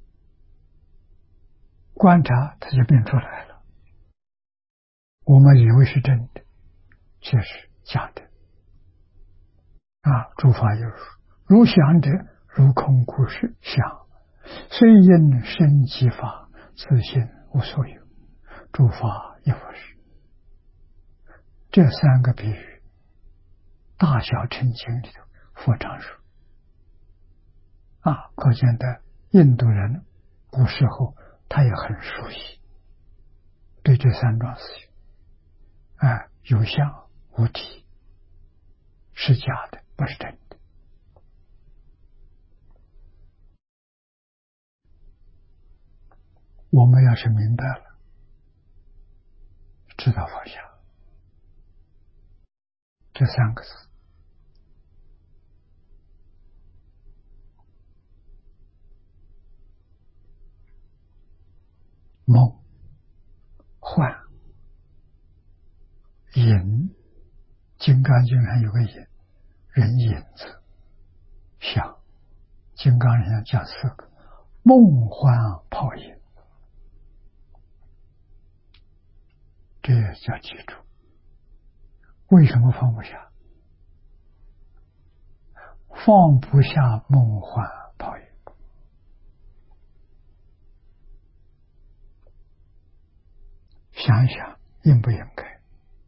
观察，它就变出来了。我们以为是真的，却是假的。啊，诸法有如，如想者，如空故事想，虽因生即法，自性无所有。诸法亦复是。这三个比喻，大小乘经里头佛常说啊，可见的印度人古时候他也很熟悉，对这三桩事情，啊，有相无体，是假的，不是真的。我们要是明白了，知道放下这三个字，梦、幻、影，金刚经上有个影，人影子，想，金刚上讲四个，梦幻泡影。 这也叫记住。为什么放不下？放不下梦幻泡影。想一想，应不应该？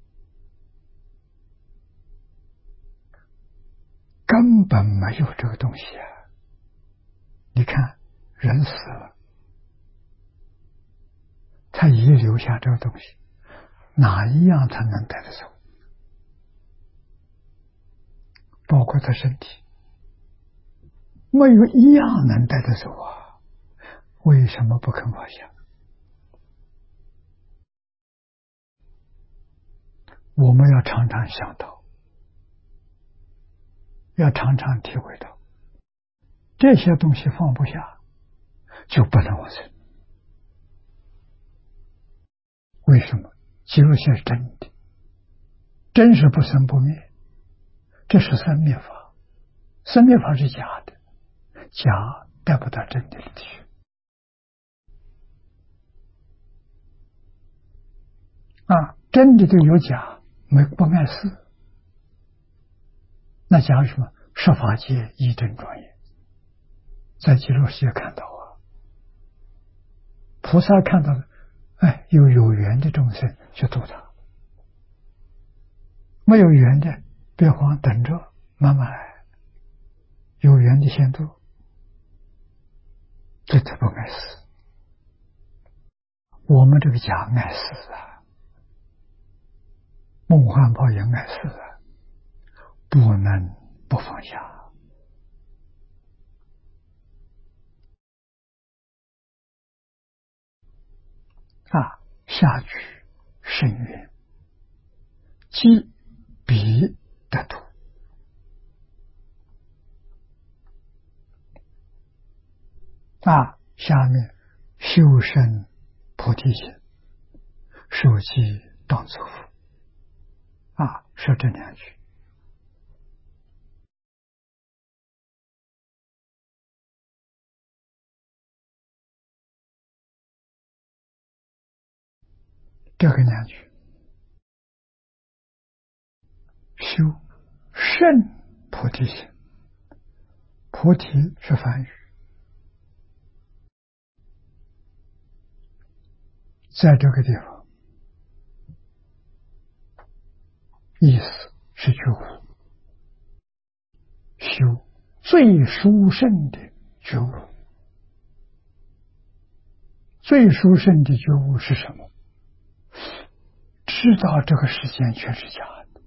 根本没有这个东西啊！你看，人死了，他遗留下这个东西，哪一样才能带得走？包括他身体，没有一样能带得走啊！为什么不肯放下？我们要常常想到，要常常体会到，这些东西放不下，就不能往生。为什么？极乐世界是真的，真是不生不灭，这是生灭法，生灭法是假的，假带不到真的里去。啊，真的就有假，没不碍事。那假什么？十法界一真庄严，在极乐世界看到啊，菩萨看到的，哎，有有缘的众生去度他，没有缘的别慌，等着慢慢来，有缘的先度，这才不碍事。我们这个假碍事啊，梦幻泡影碍事啊，不能不放下啊！下举深渊，即彼得度。啊，下面修身菩提心，受记当作福。啊，说这两句。这个两句，修胜菩提心，菩提是梵语，在这个地方意思是觉悟，修最殊胜的觉悟。最殊胜的觉悟是什么？知道这个世间全是假的。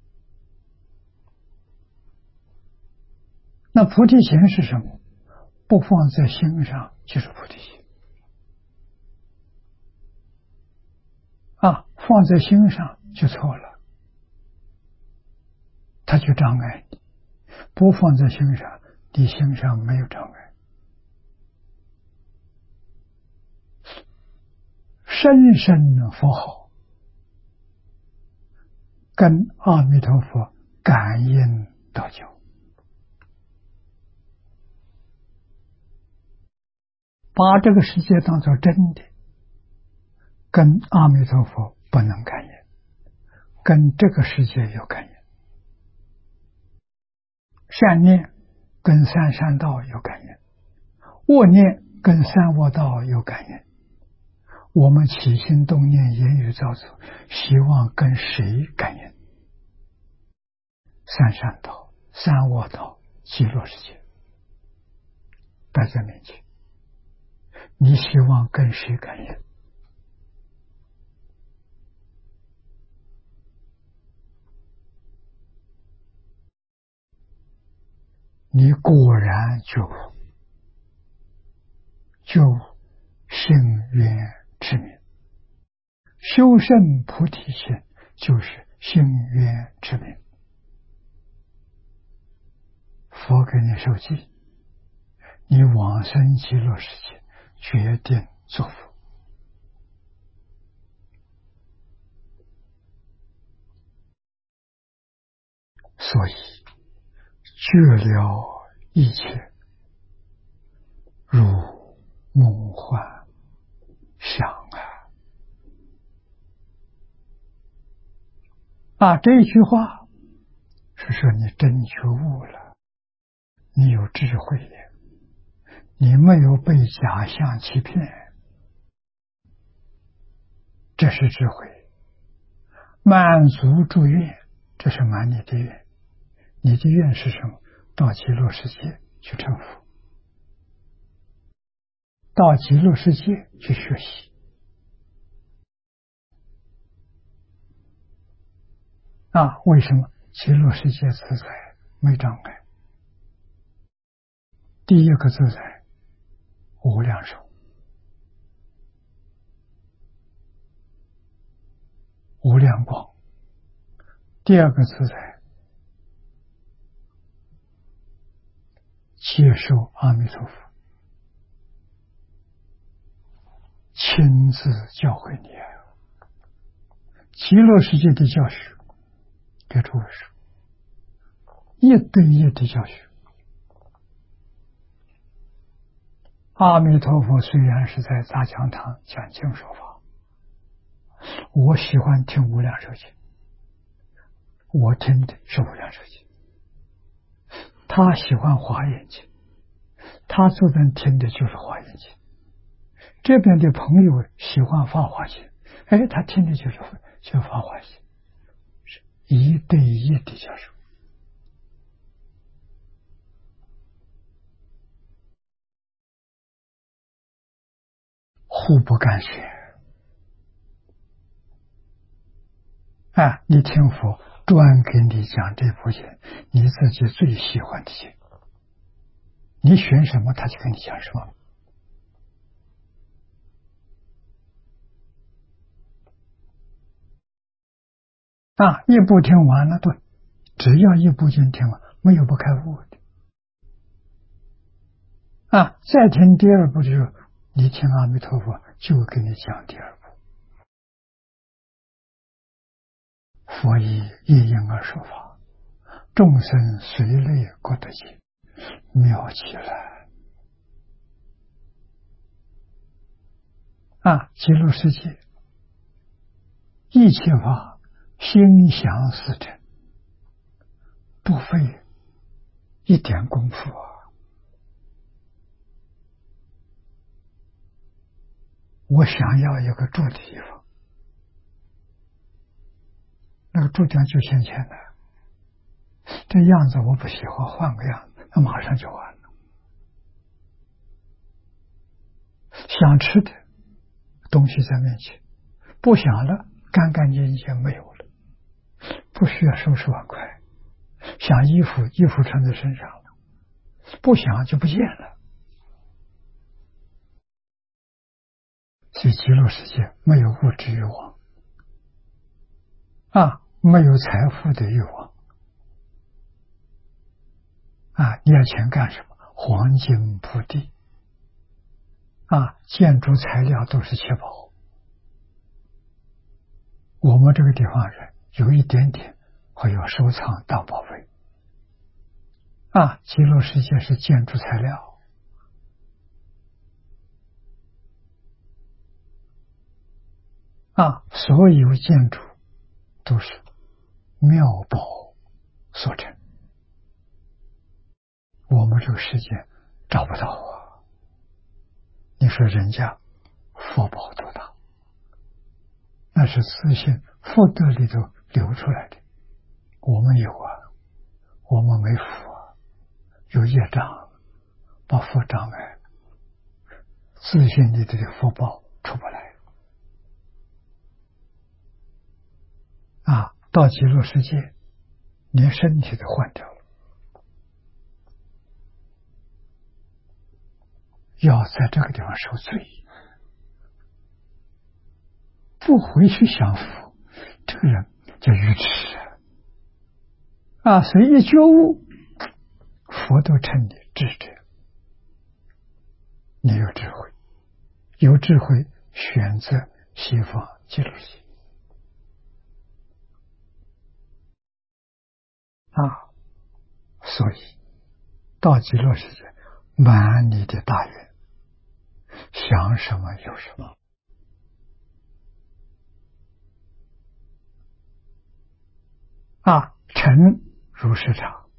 那菩提心是什么？不放在心上就是菩提心啊，放在心上就错了，它就障碍你；不放在心上，你心上没有障碍。深深佛号，跟阿弥陀佛感应道交，把这个世界当作真的，跟阿弥陀佛不能感应，跟这个世界有感应。善念跟三善道有感应，恶念跟三恶道有感应。我们起心动念、言语造作，希望跟谁感应？三善道、三恶道、极乐世界摆在面前，你希望跟谁感应？你果然就就心愿之名，修胜菩提心就是心愿之名。佛给你受记，你往生极乐世界决定作福。所以觉了一切如梦幻想啊！ 啊，这一句话是说你真觉悟了，你有智慧的，你没有被假象欺骗，这是智慧。满足诸愿，这是满你的愿。你的愿是什么？到极乐世界去成佛，到极乐世界去学习。啊，为什么？极乐世界自在，没障碍。第一个自在，无量寿，无量光。第二个自在，接受阿弥陀佛亲自教诲你。极乐世界的教学给诸位说，一对一的教学。阿弥陀佛虽然是在大讲堂讲经说法，我喜欢听无量寿经，我听的是无量寿经。他喜欢华严经，他这边听的就是华严经。这边的朋友喜欢法华经，哎，他听的就是就是法华经，是一对一的教授。互不干涉。啊，你听佛专给你讲这部经，你自己最喜欢的经，你选什么他就跟你讲什么。啊，一部听完了，对，只要一部经听完，没有不开悟的。啊，再听第二部的时候，你听阿弥陀佛就给你讲第二部。佛以一因而说法，众生随类各得经，妙极了。啊，极乐世界一切法心想事成，不费一点功夫啊！我想要一个住的地方，那个住地方就现前的，这样子我不喜欢，换个样子，那马上就完了。想吃的东西在面前，不想了，干干净净没有了，不需要收拾碗筷。想衣服，衣服穿在身上了，不想就不见了。所以极乐世界没有物质欲望啊，没有财富的欲望啊！你要钱干什么？黄金铺地啊，建筑材料都是确保。我们这个地方人有一点点会有收藏当宝贝啊，极乐世界是建筑材料啊，所有建筑都是妙宝所成，我们这个世界找不到啊！你说人家福报多大？那是自信福德里头流出来的，我们有啊，我们没福啊，有业障，把福障碍，自信里头的福报出不来啊！到极乐世界，连身体都换掉了，要在这个地方受罪，不回去享福，这个人叫愚痴啊！所以一觉悟，佛都称你智者，你有智慧，有智慧选择西方极乐世界啊！所以到极乐世界满你的大愿，想什么有什么。 啊，成如是常，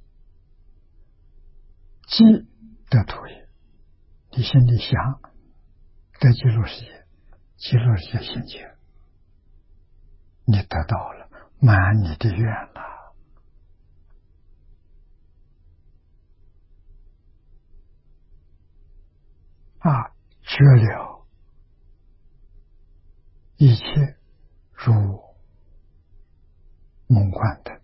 即得土也。你心里想得极乐世界，极乐世界现前，你得到了，满你的愿了。啊，绝了一切如梦幻的。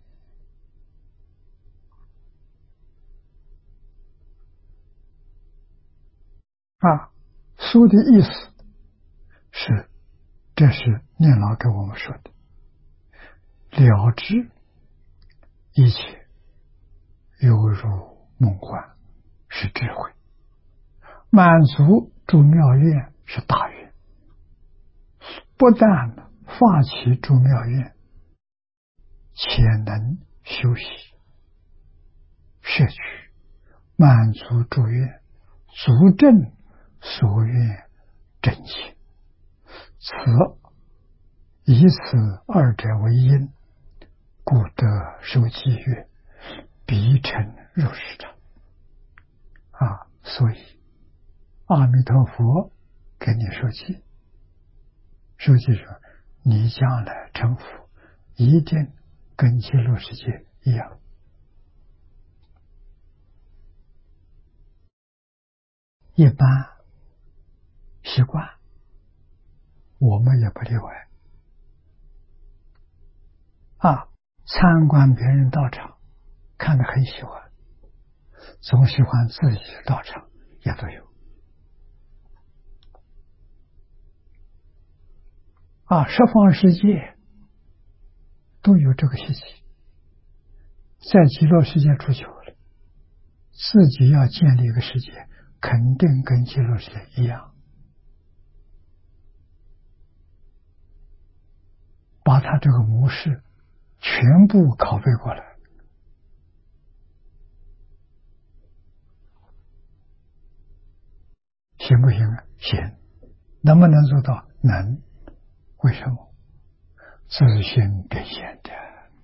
啊，书的意思是，这是念老给我们说的，了知一切犹如梦幻是智慧，满足诸妙愿是大愿。不但发起诸妙愿，且能修习摄取，满足诸愿，足证所愿真心。此以此二者为因，故得受记曰：必成入室常。啊，所以阿弥陀佛给你受记，受记说你将来成佛，一定跟极乐世界一样。一般习惯，我们也不例外。啊，参观别人道场，看得很喜欢，总喜欢自己的道场也都有。啊，十方世界都有这个习气，在极乐世界出求了，自己要建立一个世界，肯定跟极乐世界一样，把他这个模式全部拷贝过来。行不行啊？行。能不能做到？能。为什么？自性变现的。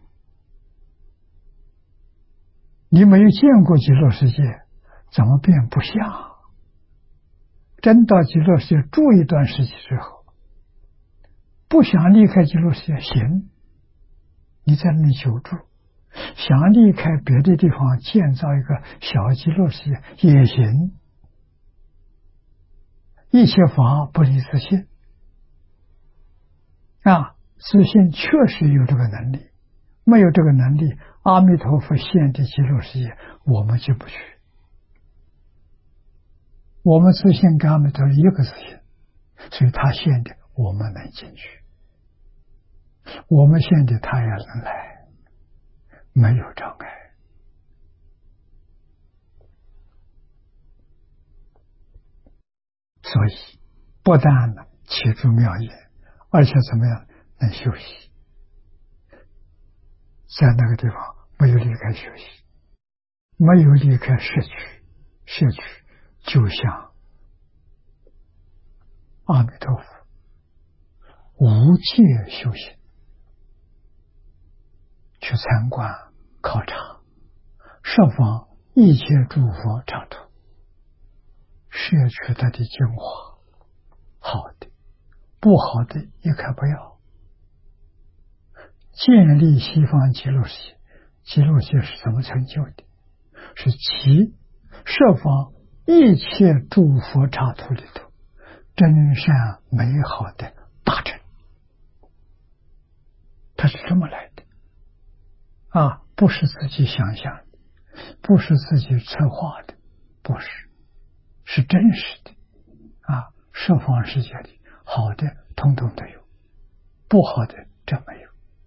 你没有见过极乐世界，怎么变不像？真到极乐世界住一段时期之后，不想离开极乐世界，行，你在那里久住；想离开别的地方建造一个小极乐世界也行。一切法不离自性。啊，自性确实有这个能力，没有这个能力，阿弥陀佛现的极乐世界我们进不去。我们自性跟阿弥陀佛一个自性，所以他现的我们能进去，我们现的他也能来，没有障碍。所以不但呢起诸妙业，而且怎么样能休息，在那个地方没有离开休息，没有离开摄取，摄取就像阿弥陀佛无界修行，去参观考察，设方一切诸佛刹土，摄取他的精华，好的不好的一概不要。建立西方极乐世界，极乐世界是怎么成就的？是其设方一切诸佛刹土里头真善美好的大成，它是这么来的啊，不是自己想象的，不是自己策划的，不是，是真实的啊。设方世界里好的统统都有，不好的真没有。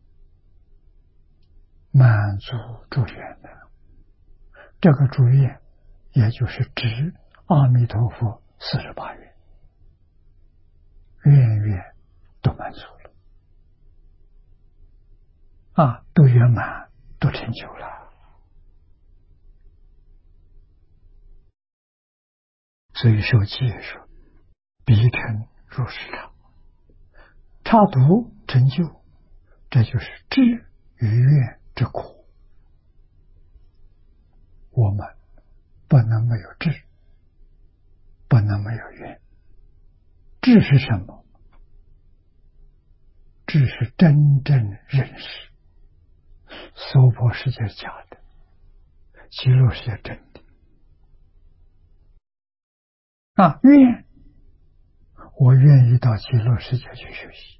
满足诸愿的，这个诸愿也就是指阿弥陀佛四十八愿，愿愿都满足了啊，都圆满，都成就了。所以受记说必成入室常，刹土成就，这就是智与愿之苦，我们不能没有智，不能没有愿。智是什么？智是真正认识娑婆世界是假的，极乐世界真的。啊，愿我愿意到极乐世界去学习，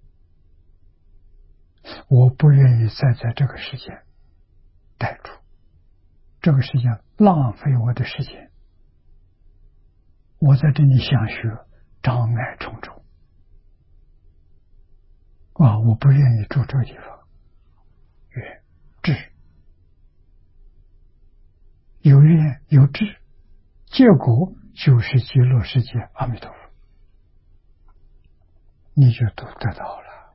我不愿意再在这个世界待住，这个世界浪费我的时间，我在这里想学，障碍重重啊！我不愿意住这个地方。愿智，有愿有智，结果就是极乐世界阿弥陀佛，你就都得到了。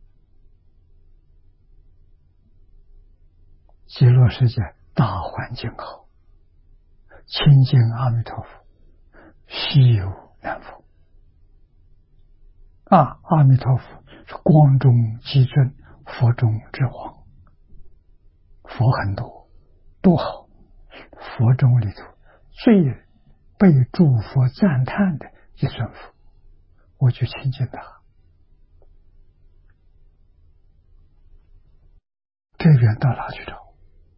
极乐世界大环境好，亲近阿弥陀佛，稀有难逢啊！阿弥陀佛是光中极尊，佛中之王，佛很多，多好。佛中里头最被诸佛赞叹的一尊佛，我就亲近他。这缘到哪去找？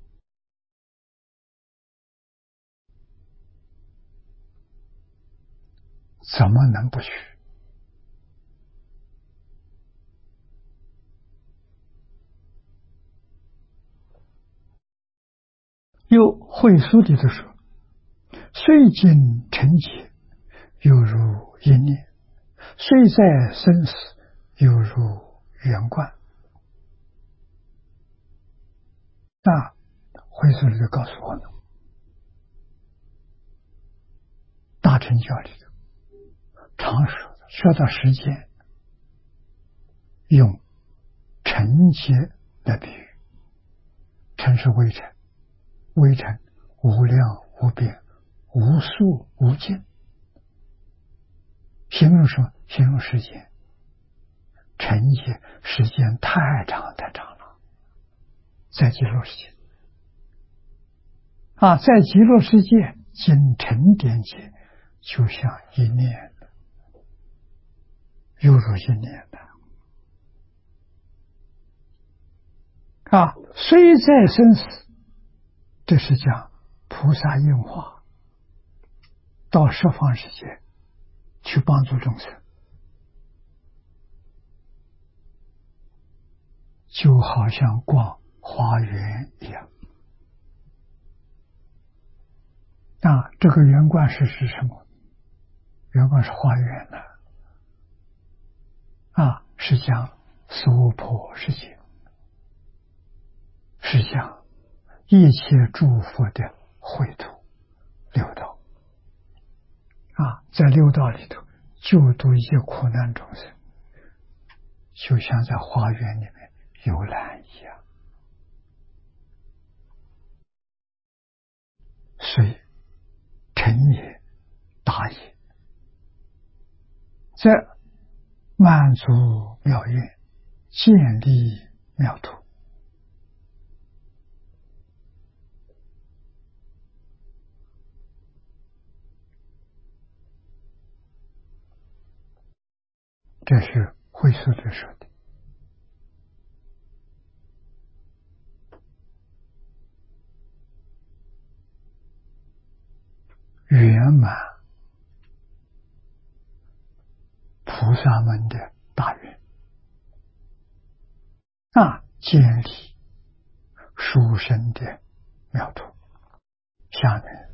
怎么能不去？又会书里头说，虽经成劫，犹如一念；虽在生死，犹如圆观。那会书里头告诉我们，大乘教里头常说说到时间，用尘劫来比喻。尘是微尘，微尘无量无边，无数无尽。形容什么？形容时间。尘劫时间太长太长了，在极乐世界啊，在极乐世界经尘点劫，就像一念的，犹如一念的啊。虽在生死，这是讲菩萨应化到十方世界去帮助众生，就好像逛花园一样。那这个圆观是是什么？圆观是花园呢，啊，是讲娑婆世界，是讲一切诸佛的秽土六道啊，在六道里头救度一切苦难众生，就像在花园里面游览一样。所以成也大也，在满足妙愿，建立妙土。这是慧疏者说的。圆满菩萨们的大愿啊，建立殊胜的妙土。下面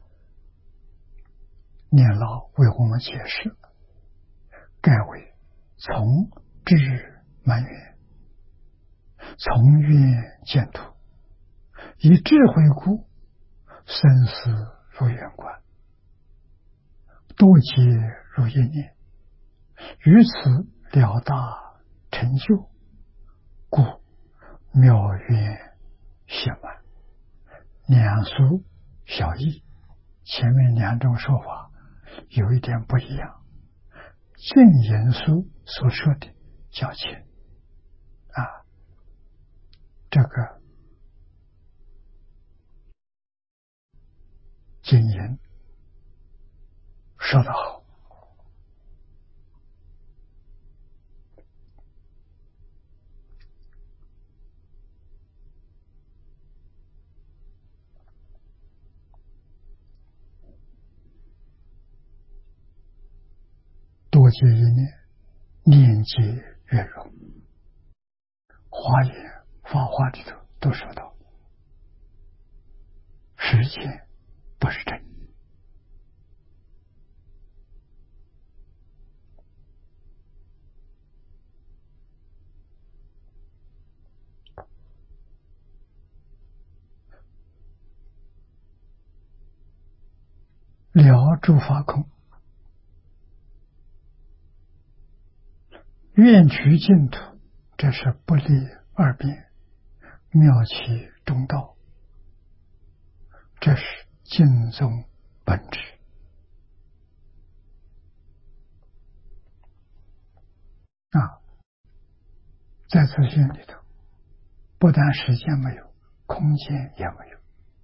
念老为我们解释，盖为从智满愿，从愿见土，以智慧故，生死如圆观，多劫如一念，于此了大成就，故妙愿显满。两书小异，前面两种说法有一点不一样。净言书所说的较轻啊，这个经营说得好，多结一念，念结圆融。华严法华里头都说到，实践不是真。了诸法空，愿取净土，这是不离二边，妙其中道，这是净宗本质。啊，在自性里头，不但时间没有，空间也没有，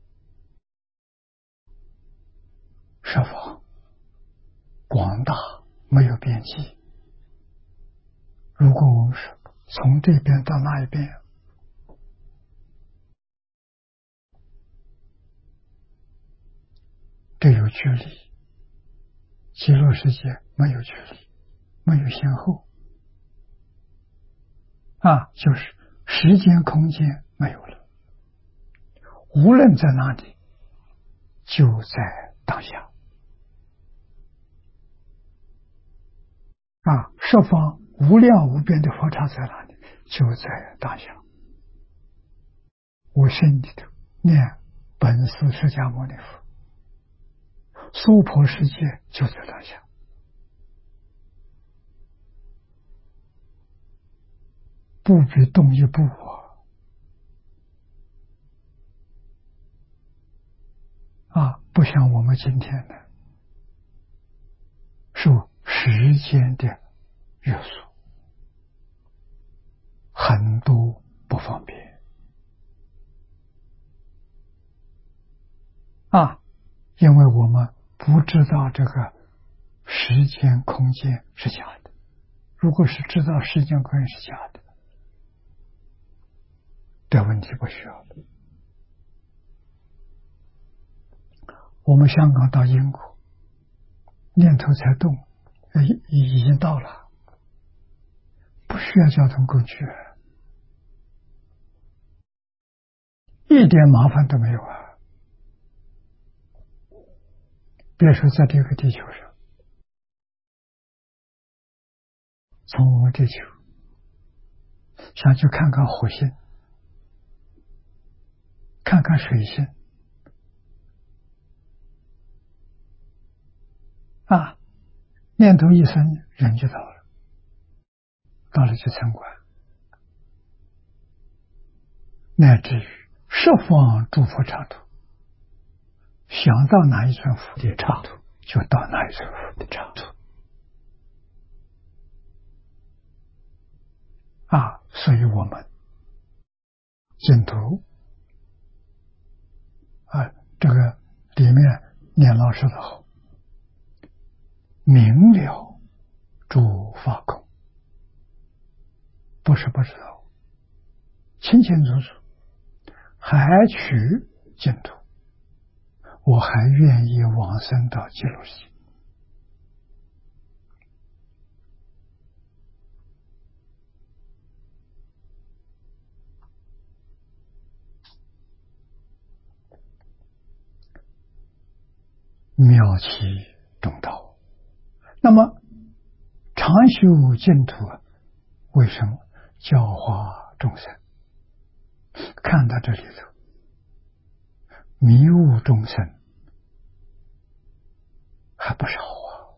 十方广大，没有边际。如果我们是从这边到那一边，这有距离。极乐世界没有距离，没有先后啊，就是时间空间没有了，无论在哪里，就在当下啊。十方无量无边的佛刹在哪里？就在当下。我心里头念本师释迦牟尼佛，娑婆世界就在当下。不必动一步啊！啊，不像我们今天的受时间的约束，很多不方便啊，因为我们不知道这个时间空间是假的。如果是知道时间空间是假的，这问题不需要的。我们香港到英国，念头才动，已已经到了，不需要交通工具，一点麻烦都没有啊！别说在这个地球上，从我们地球想去看看火星，看看水星啊，念头一生，人就到了，到了去参观，乃至于十方诸佛刹土，想到哪一尊佛的刹土，就到哪一尊佛的刹土啊！所以我们净土啊，这个里面念老师的好，明了诸法空，不是不知道，清清楚楚，还取净土，我还愿意往生到极乐世界。妙其中道。那么常修净土为什么教化众生？看到这里头，迷雾众生还不少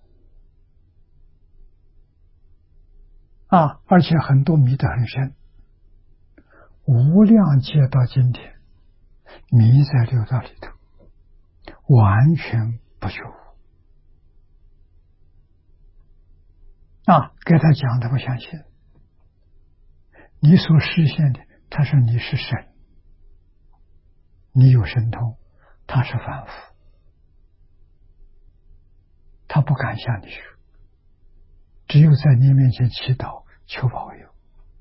啊！啊，而且很多迷得很深，无量劫到今天，迷在六道里头，完全不觉悟啊！给他讲他不相信，你所实现的，他说你是神，你有神通，他是凡夫， 他不敢向你学，只有在你面前祈祷求保佑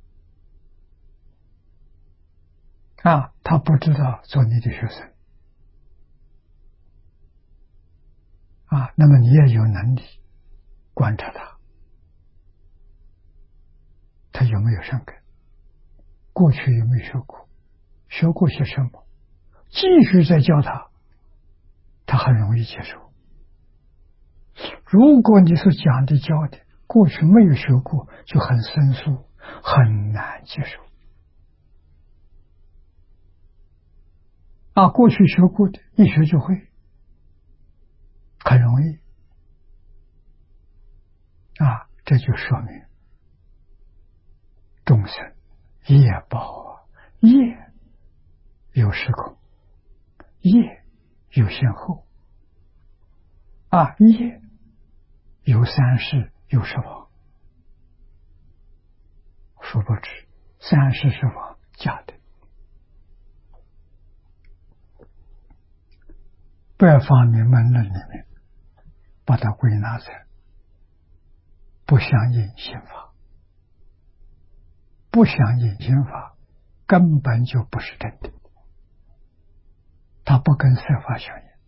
啊，他不知道做你的学生啊，那么你也有能力观察他，他有没有善根，过去有没有学过，学过些什么，继续再教他，他很容易接受。如果你是讲的教的，过去没有学过，就很生疏，很难接受啊。过去学过的，一学就会，很容易啊。这就说明众生业报啊，业有时空，业有先后啊，业有三世有十方。殊不知三世十方假的。百方明门论里面把它归纳成不相应心法，不相应心法根本就不是真的，它不跟色法相应，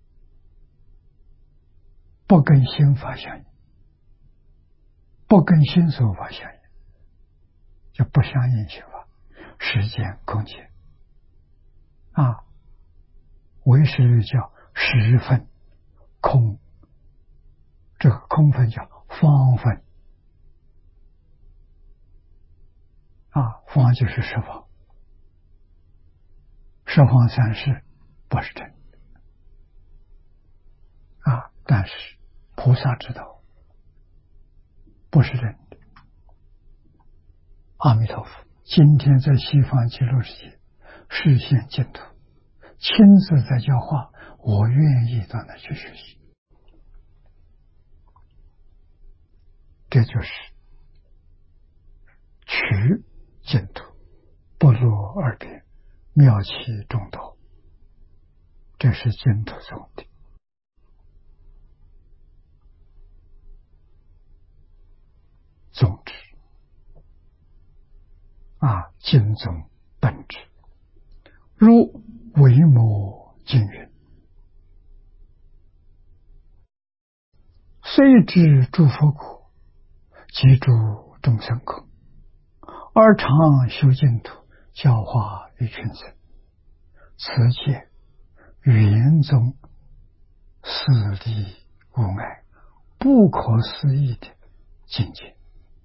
不跟心法相应，不跟心所法相应，就不相应心法。时间空间啊，唯识叫时分空，这个空分叫方分啊，方就是十方，十方三世不是真的啊，但是菩萨知道不是真的。阿弥陀佛今天在西方极乐世界实现净土，亲自在教化，我愿意到那去学习。这就是取净土，不落二边，妙其中道，这是净土宗的宗旨啊，净宗本质。如维摩经云：虽知诸佛苦，即诸众生苦，而常修净土，教化于群生。此界圆宗四力无碍，不可思议的境界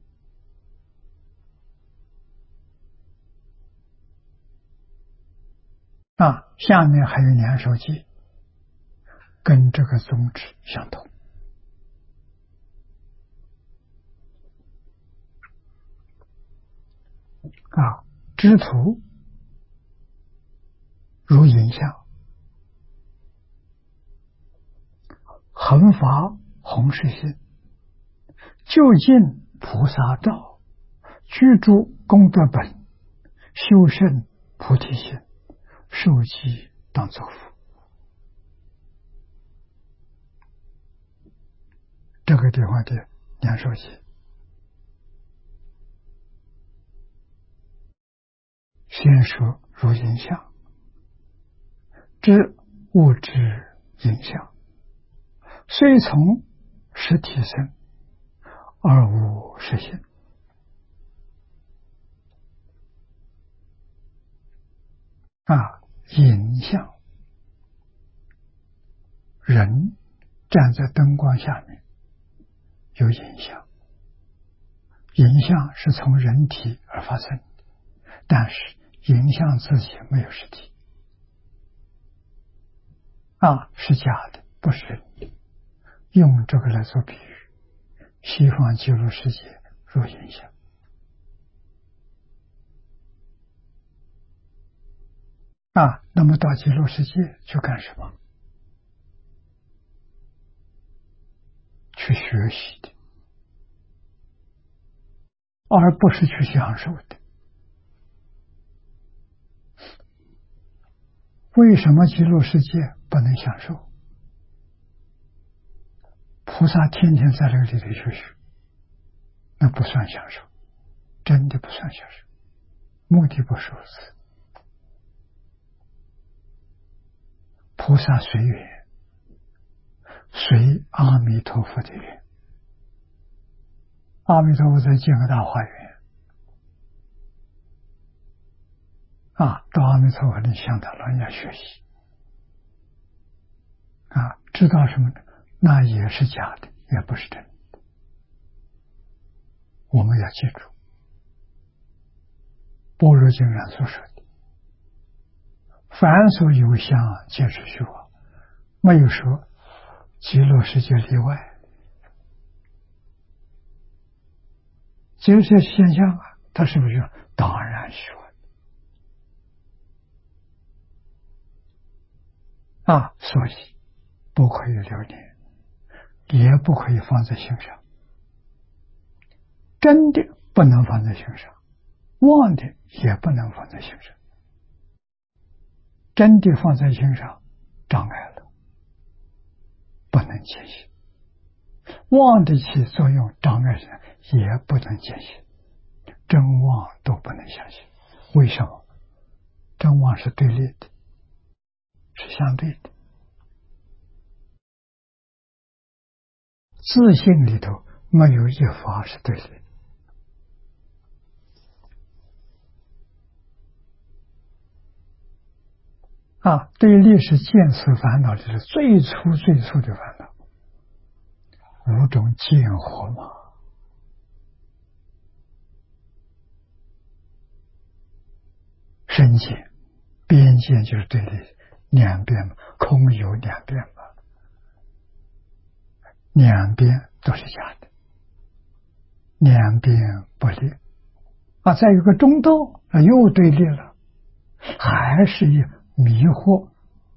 啊！下面还有两首偈跟这个宗旨相同啊。知途如影像，恒法弘誓心，究竟菩萨道，居住功德本，修身菩提心，受记当作福。这个地方的两首偈，先说如影像，知物质影像，虽从实体生，而无实性啊。影像，人站在灯光下面有影像，影像是从人体而发生的，但是影像自己没有实体啊，是假的，不是真的。用这个来做比喻，西方极乐世界如影像啊。那么到极乐世界去干什么？去学习的，而不是去享受的。为什么极乐世界不能享受？菩菩萨天天在这个里头学习，那不算享受，真的不算享受，目的不受此。菩萨随缘，随阿弥陀佛的缘。阿弥陀佛在建个大花园啊，到阿弥陀佛的向他老人家学习啊，知道什么呢？那也是假的，也不是真的。我们要记住般若经上所说的，凡所有相，皆是虚妄，没有说极乐世界例外。这些现象啊，它是不是当然虚妄啊？所以不可以留念，也不可以放在心上，真的不能放在心上，妄的也不能放在心上。真的放在心上，障碍了，不能见性；妄的起作用，障碍人也不能见性。真妄都不能相信。为什么？真妄是对立的，是相对的。自信里头没有一法是对立。啊，对立是见思烦恼，就是最粗最粗的烦恼，五种见惑嘛。身见、边见就是对立，两边嘛，空有两边嘛，两边都是假的，两边不利啊，再有个中道啊，又对立了，还是一迷惑，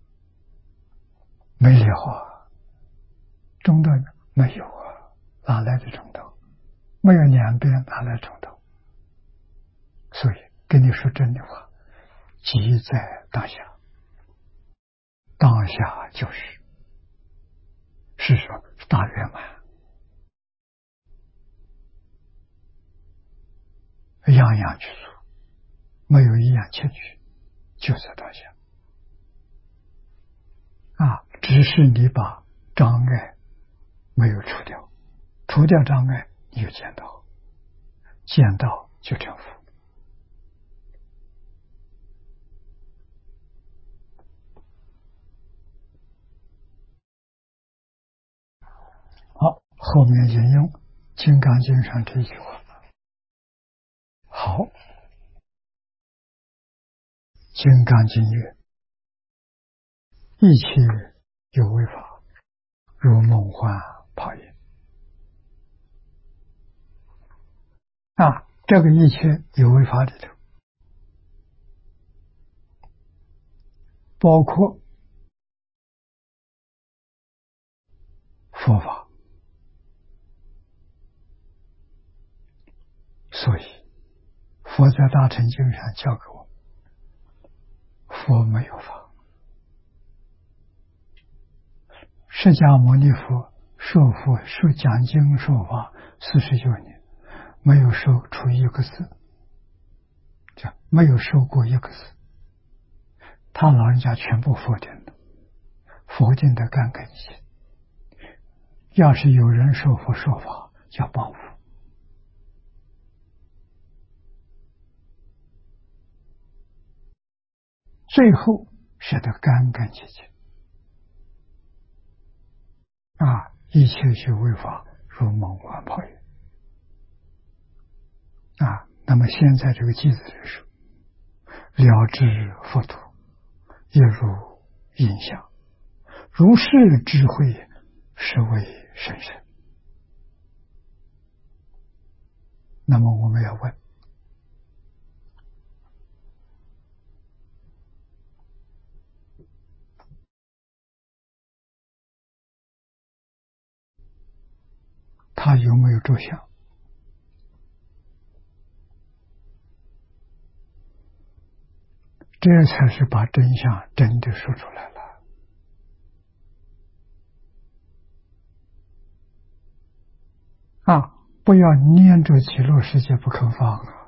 没了啊，中道没有啊，哪来的中道？没有两边，哪来中道？所以跟你说真的话，即在当下，当下就是是说大圆满，样样具足，没有一样欠缺，就在当下啊！只是你把障碍没有除掉，除掉障碍，你就见到，见到就成佛。好，后面引用《金刚经》上这一句话。好，《金刚经》曰：“一切有为法，如梦幻泡影。”啊，这个一切有为法里头，包括佛法，所以佛在大乘经上教给我，佛没有法。释迦牟尼佛说佛说讲经说法四十九年，没有说出一个字，讲没有说过一个字，他老人家全部否定了，否定的干干净净。要是有人说佛说法，要报复。最后写得干干净净啊！一切修为法，如梦幻泡影啊！那么现在这个句子里说，了知佛土，亦如影像，如是智慧，是为甚深。那么我们要问，他有没有着相？这才是把真相真的说出来了。 啊，不要粘着极乐世界不肯放啊！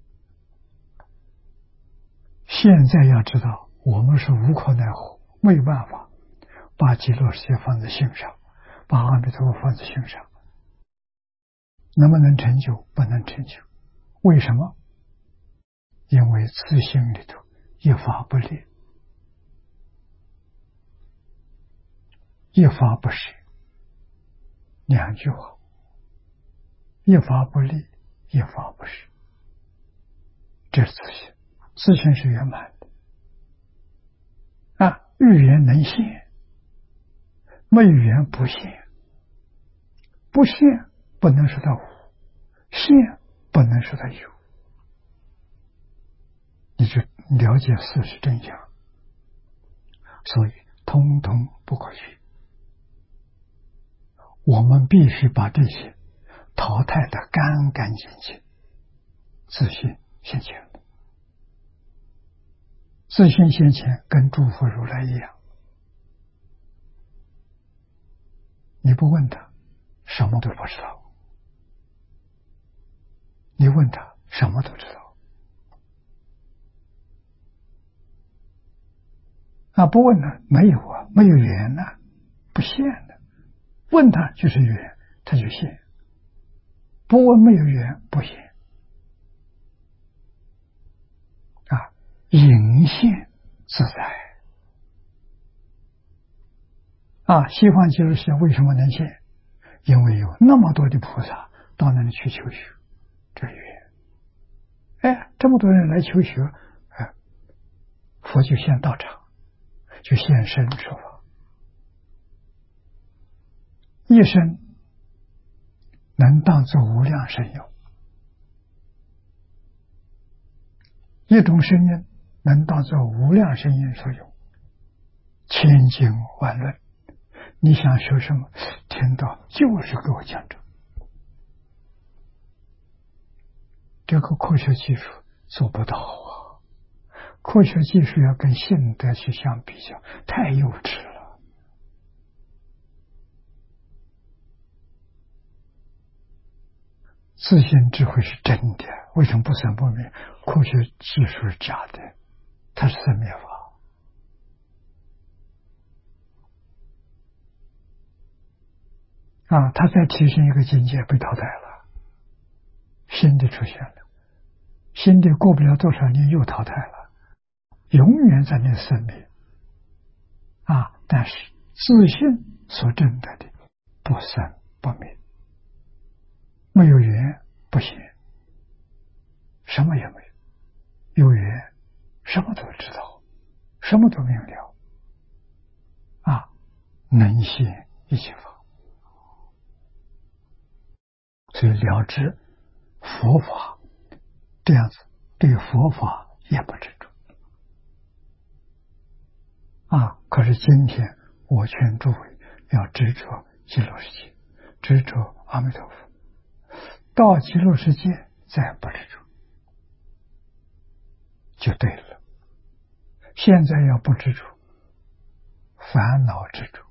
现在要知道，我们是无可奈何，没有办法把极乐世界放在心上，把阿弥陀佛放在心上，能不能成就？不能成就。为什么？因为自心里头一法不立，一法不舍，两句话，一法不立，一法不舍，这是自性。自性是圆满的啊，语言能现，没有语言不现，不现不能说它无，现不能说它有，你就了解事实真相，所以通通不可取。我们必须把这些淘汰的干干净净，自信现前的，自信现前跟诸佛如来一样，你不问他什么都不知道，你问他什么都知道啊！不问他没有啊，没有缘呢、啊，不现的，问他就是缘，他就现，不问没有缘不现啊，隐现自在啊！西方极乐世界为什么能现？因为有那么多的菩萨到那里去求学，这是缘。哎，这么多人来求学，哎，佛就现道场，就现身说法，一生能当作无量身用，一种声音能当作无量声音所用，千经万论，你想学什么，听到就是给我讲这个。这个科学技术做不到啊！科学技术要跟信德去相比较，太幼稚了。自信智慧是真的，为什么不生不灭？科学技术是假的，它是生灭法啊！它再提升一个境界，被淘汰了，新的出现了，新的过不了多少年又淘汰了，永远在那生灭啊！但是自信所证得的不生不灭，没有缘不行，什么也没有，有缘什么都知道，什么都明了啊，能现一切法。所以了知佛法这样子，对佛法也不执着啊。可是今天我劝诸位要执着极乐世界，执着阿弥陀佛，到极乐世界再不执着就对了。现在要不执着，烦恼执着，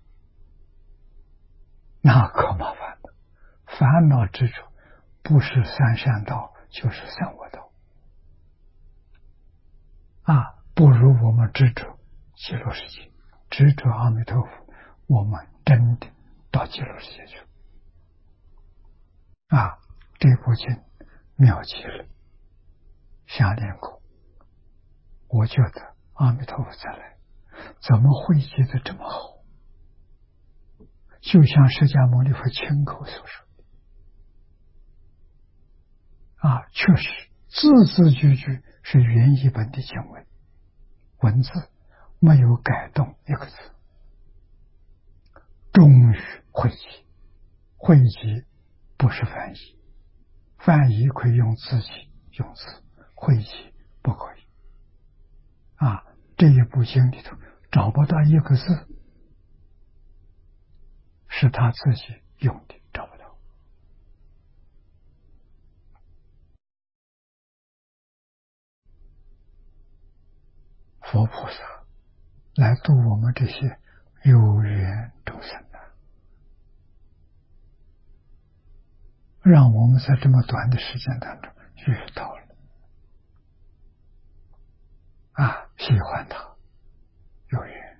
那可麻烦了。烦恼执着不是三善道就是三恶道啊！不如我们执着极乐世界，执着阿弥陀佛，我们真的到极乐世界去啊！这部经妙极了，想念过，我觉得阿弥陀佛再来，怎么汇集的这么好？就像释迦牟尼佛亲口所说啊，确实字字句句是原译本的经文，文字没有改动一个字，终于汇集。汇集不是翻译，翻译可以用自己用字，汇集不可以啊！这一部经里头找不到一个字是他自己用的，找不到。佛菩萨来度我们这些有缘众生啊！ 让我们在这么短的时间当中遇到了啊，喜欢他，有缘。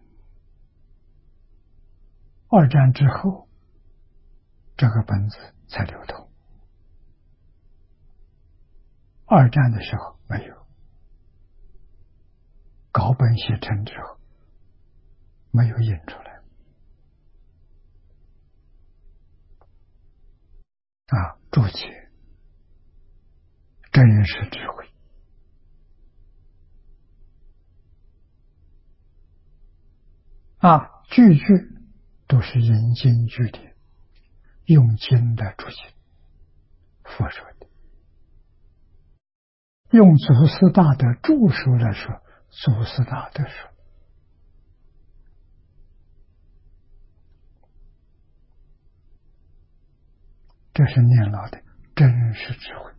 二战之后，这个本子才流通。二战的时候没有，稿本写成之后没有印出来啊，注解，这也是智慧啊，句句都是引经据典，用经来注解佛说的。用祖师大德著书来说，祖师大德说，这是念老的真实智慧。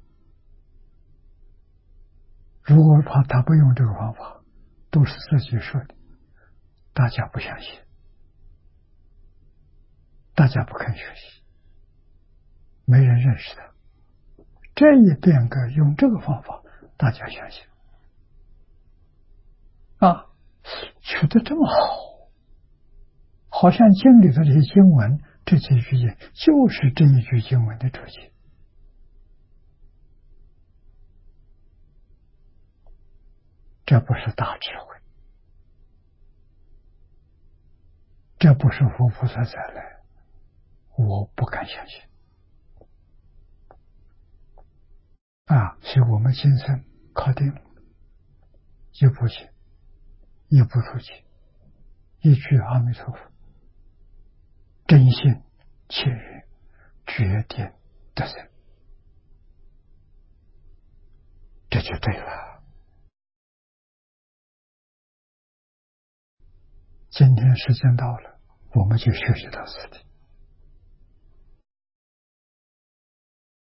如果怕他不用这个方法，都是自己说的，大家不相信，大家不肯学习，没人认识他。这一变革用这个方法，大家相信啊，取得这么好，好像经里的这些经文，这几句言就是这一句经文的注解。这不是大智慧，这不是佛菩萨再来，我不敢相信啊！所以我们今生考定了，一部经，一部注解，一句阿弥陀佛，真心切愿，决定得生，这就对了。今天时间到了，我们就学习到此地。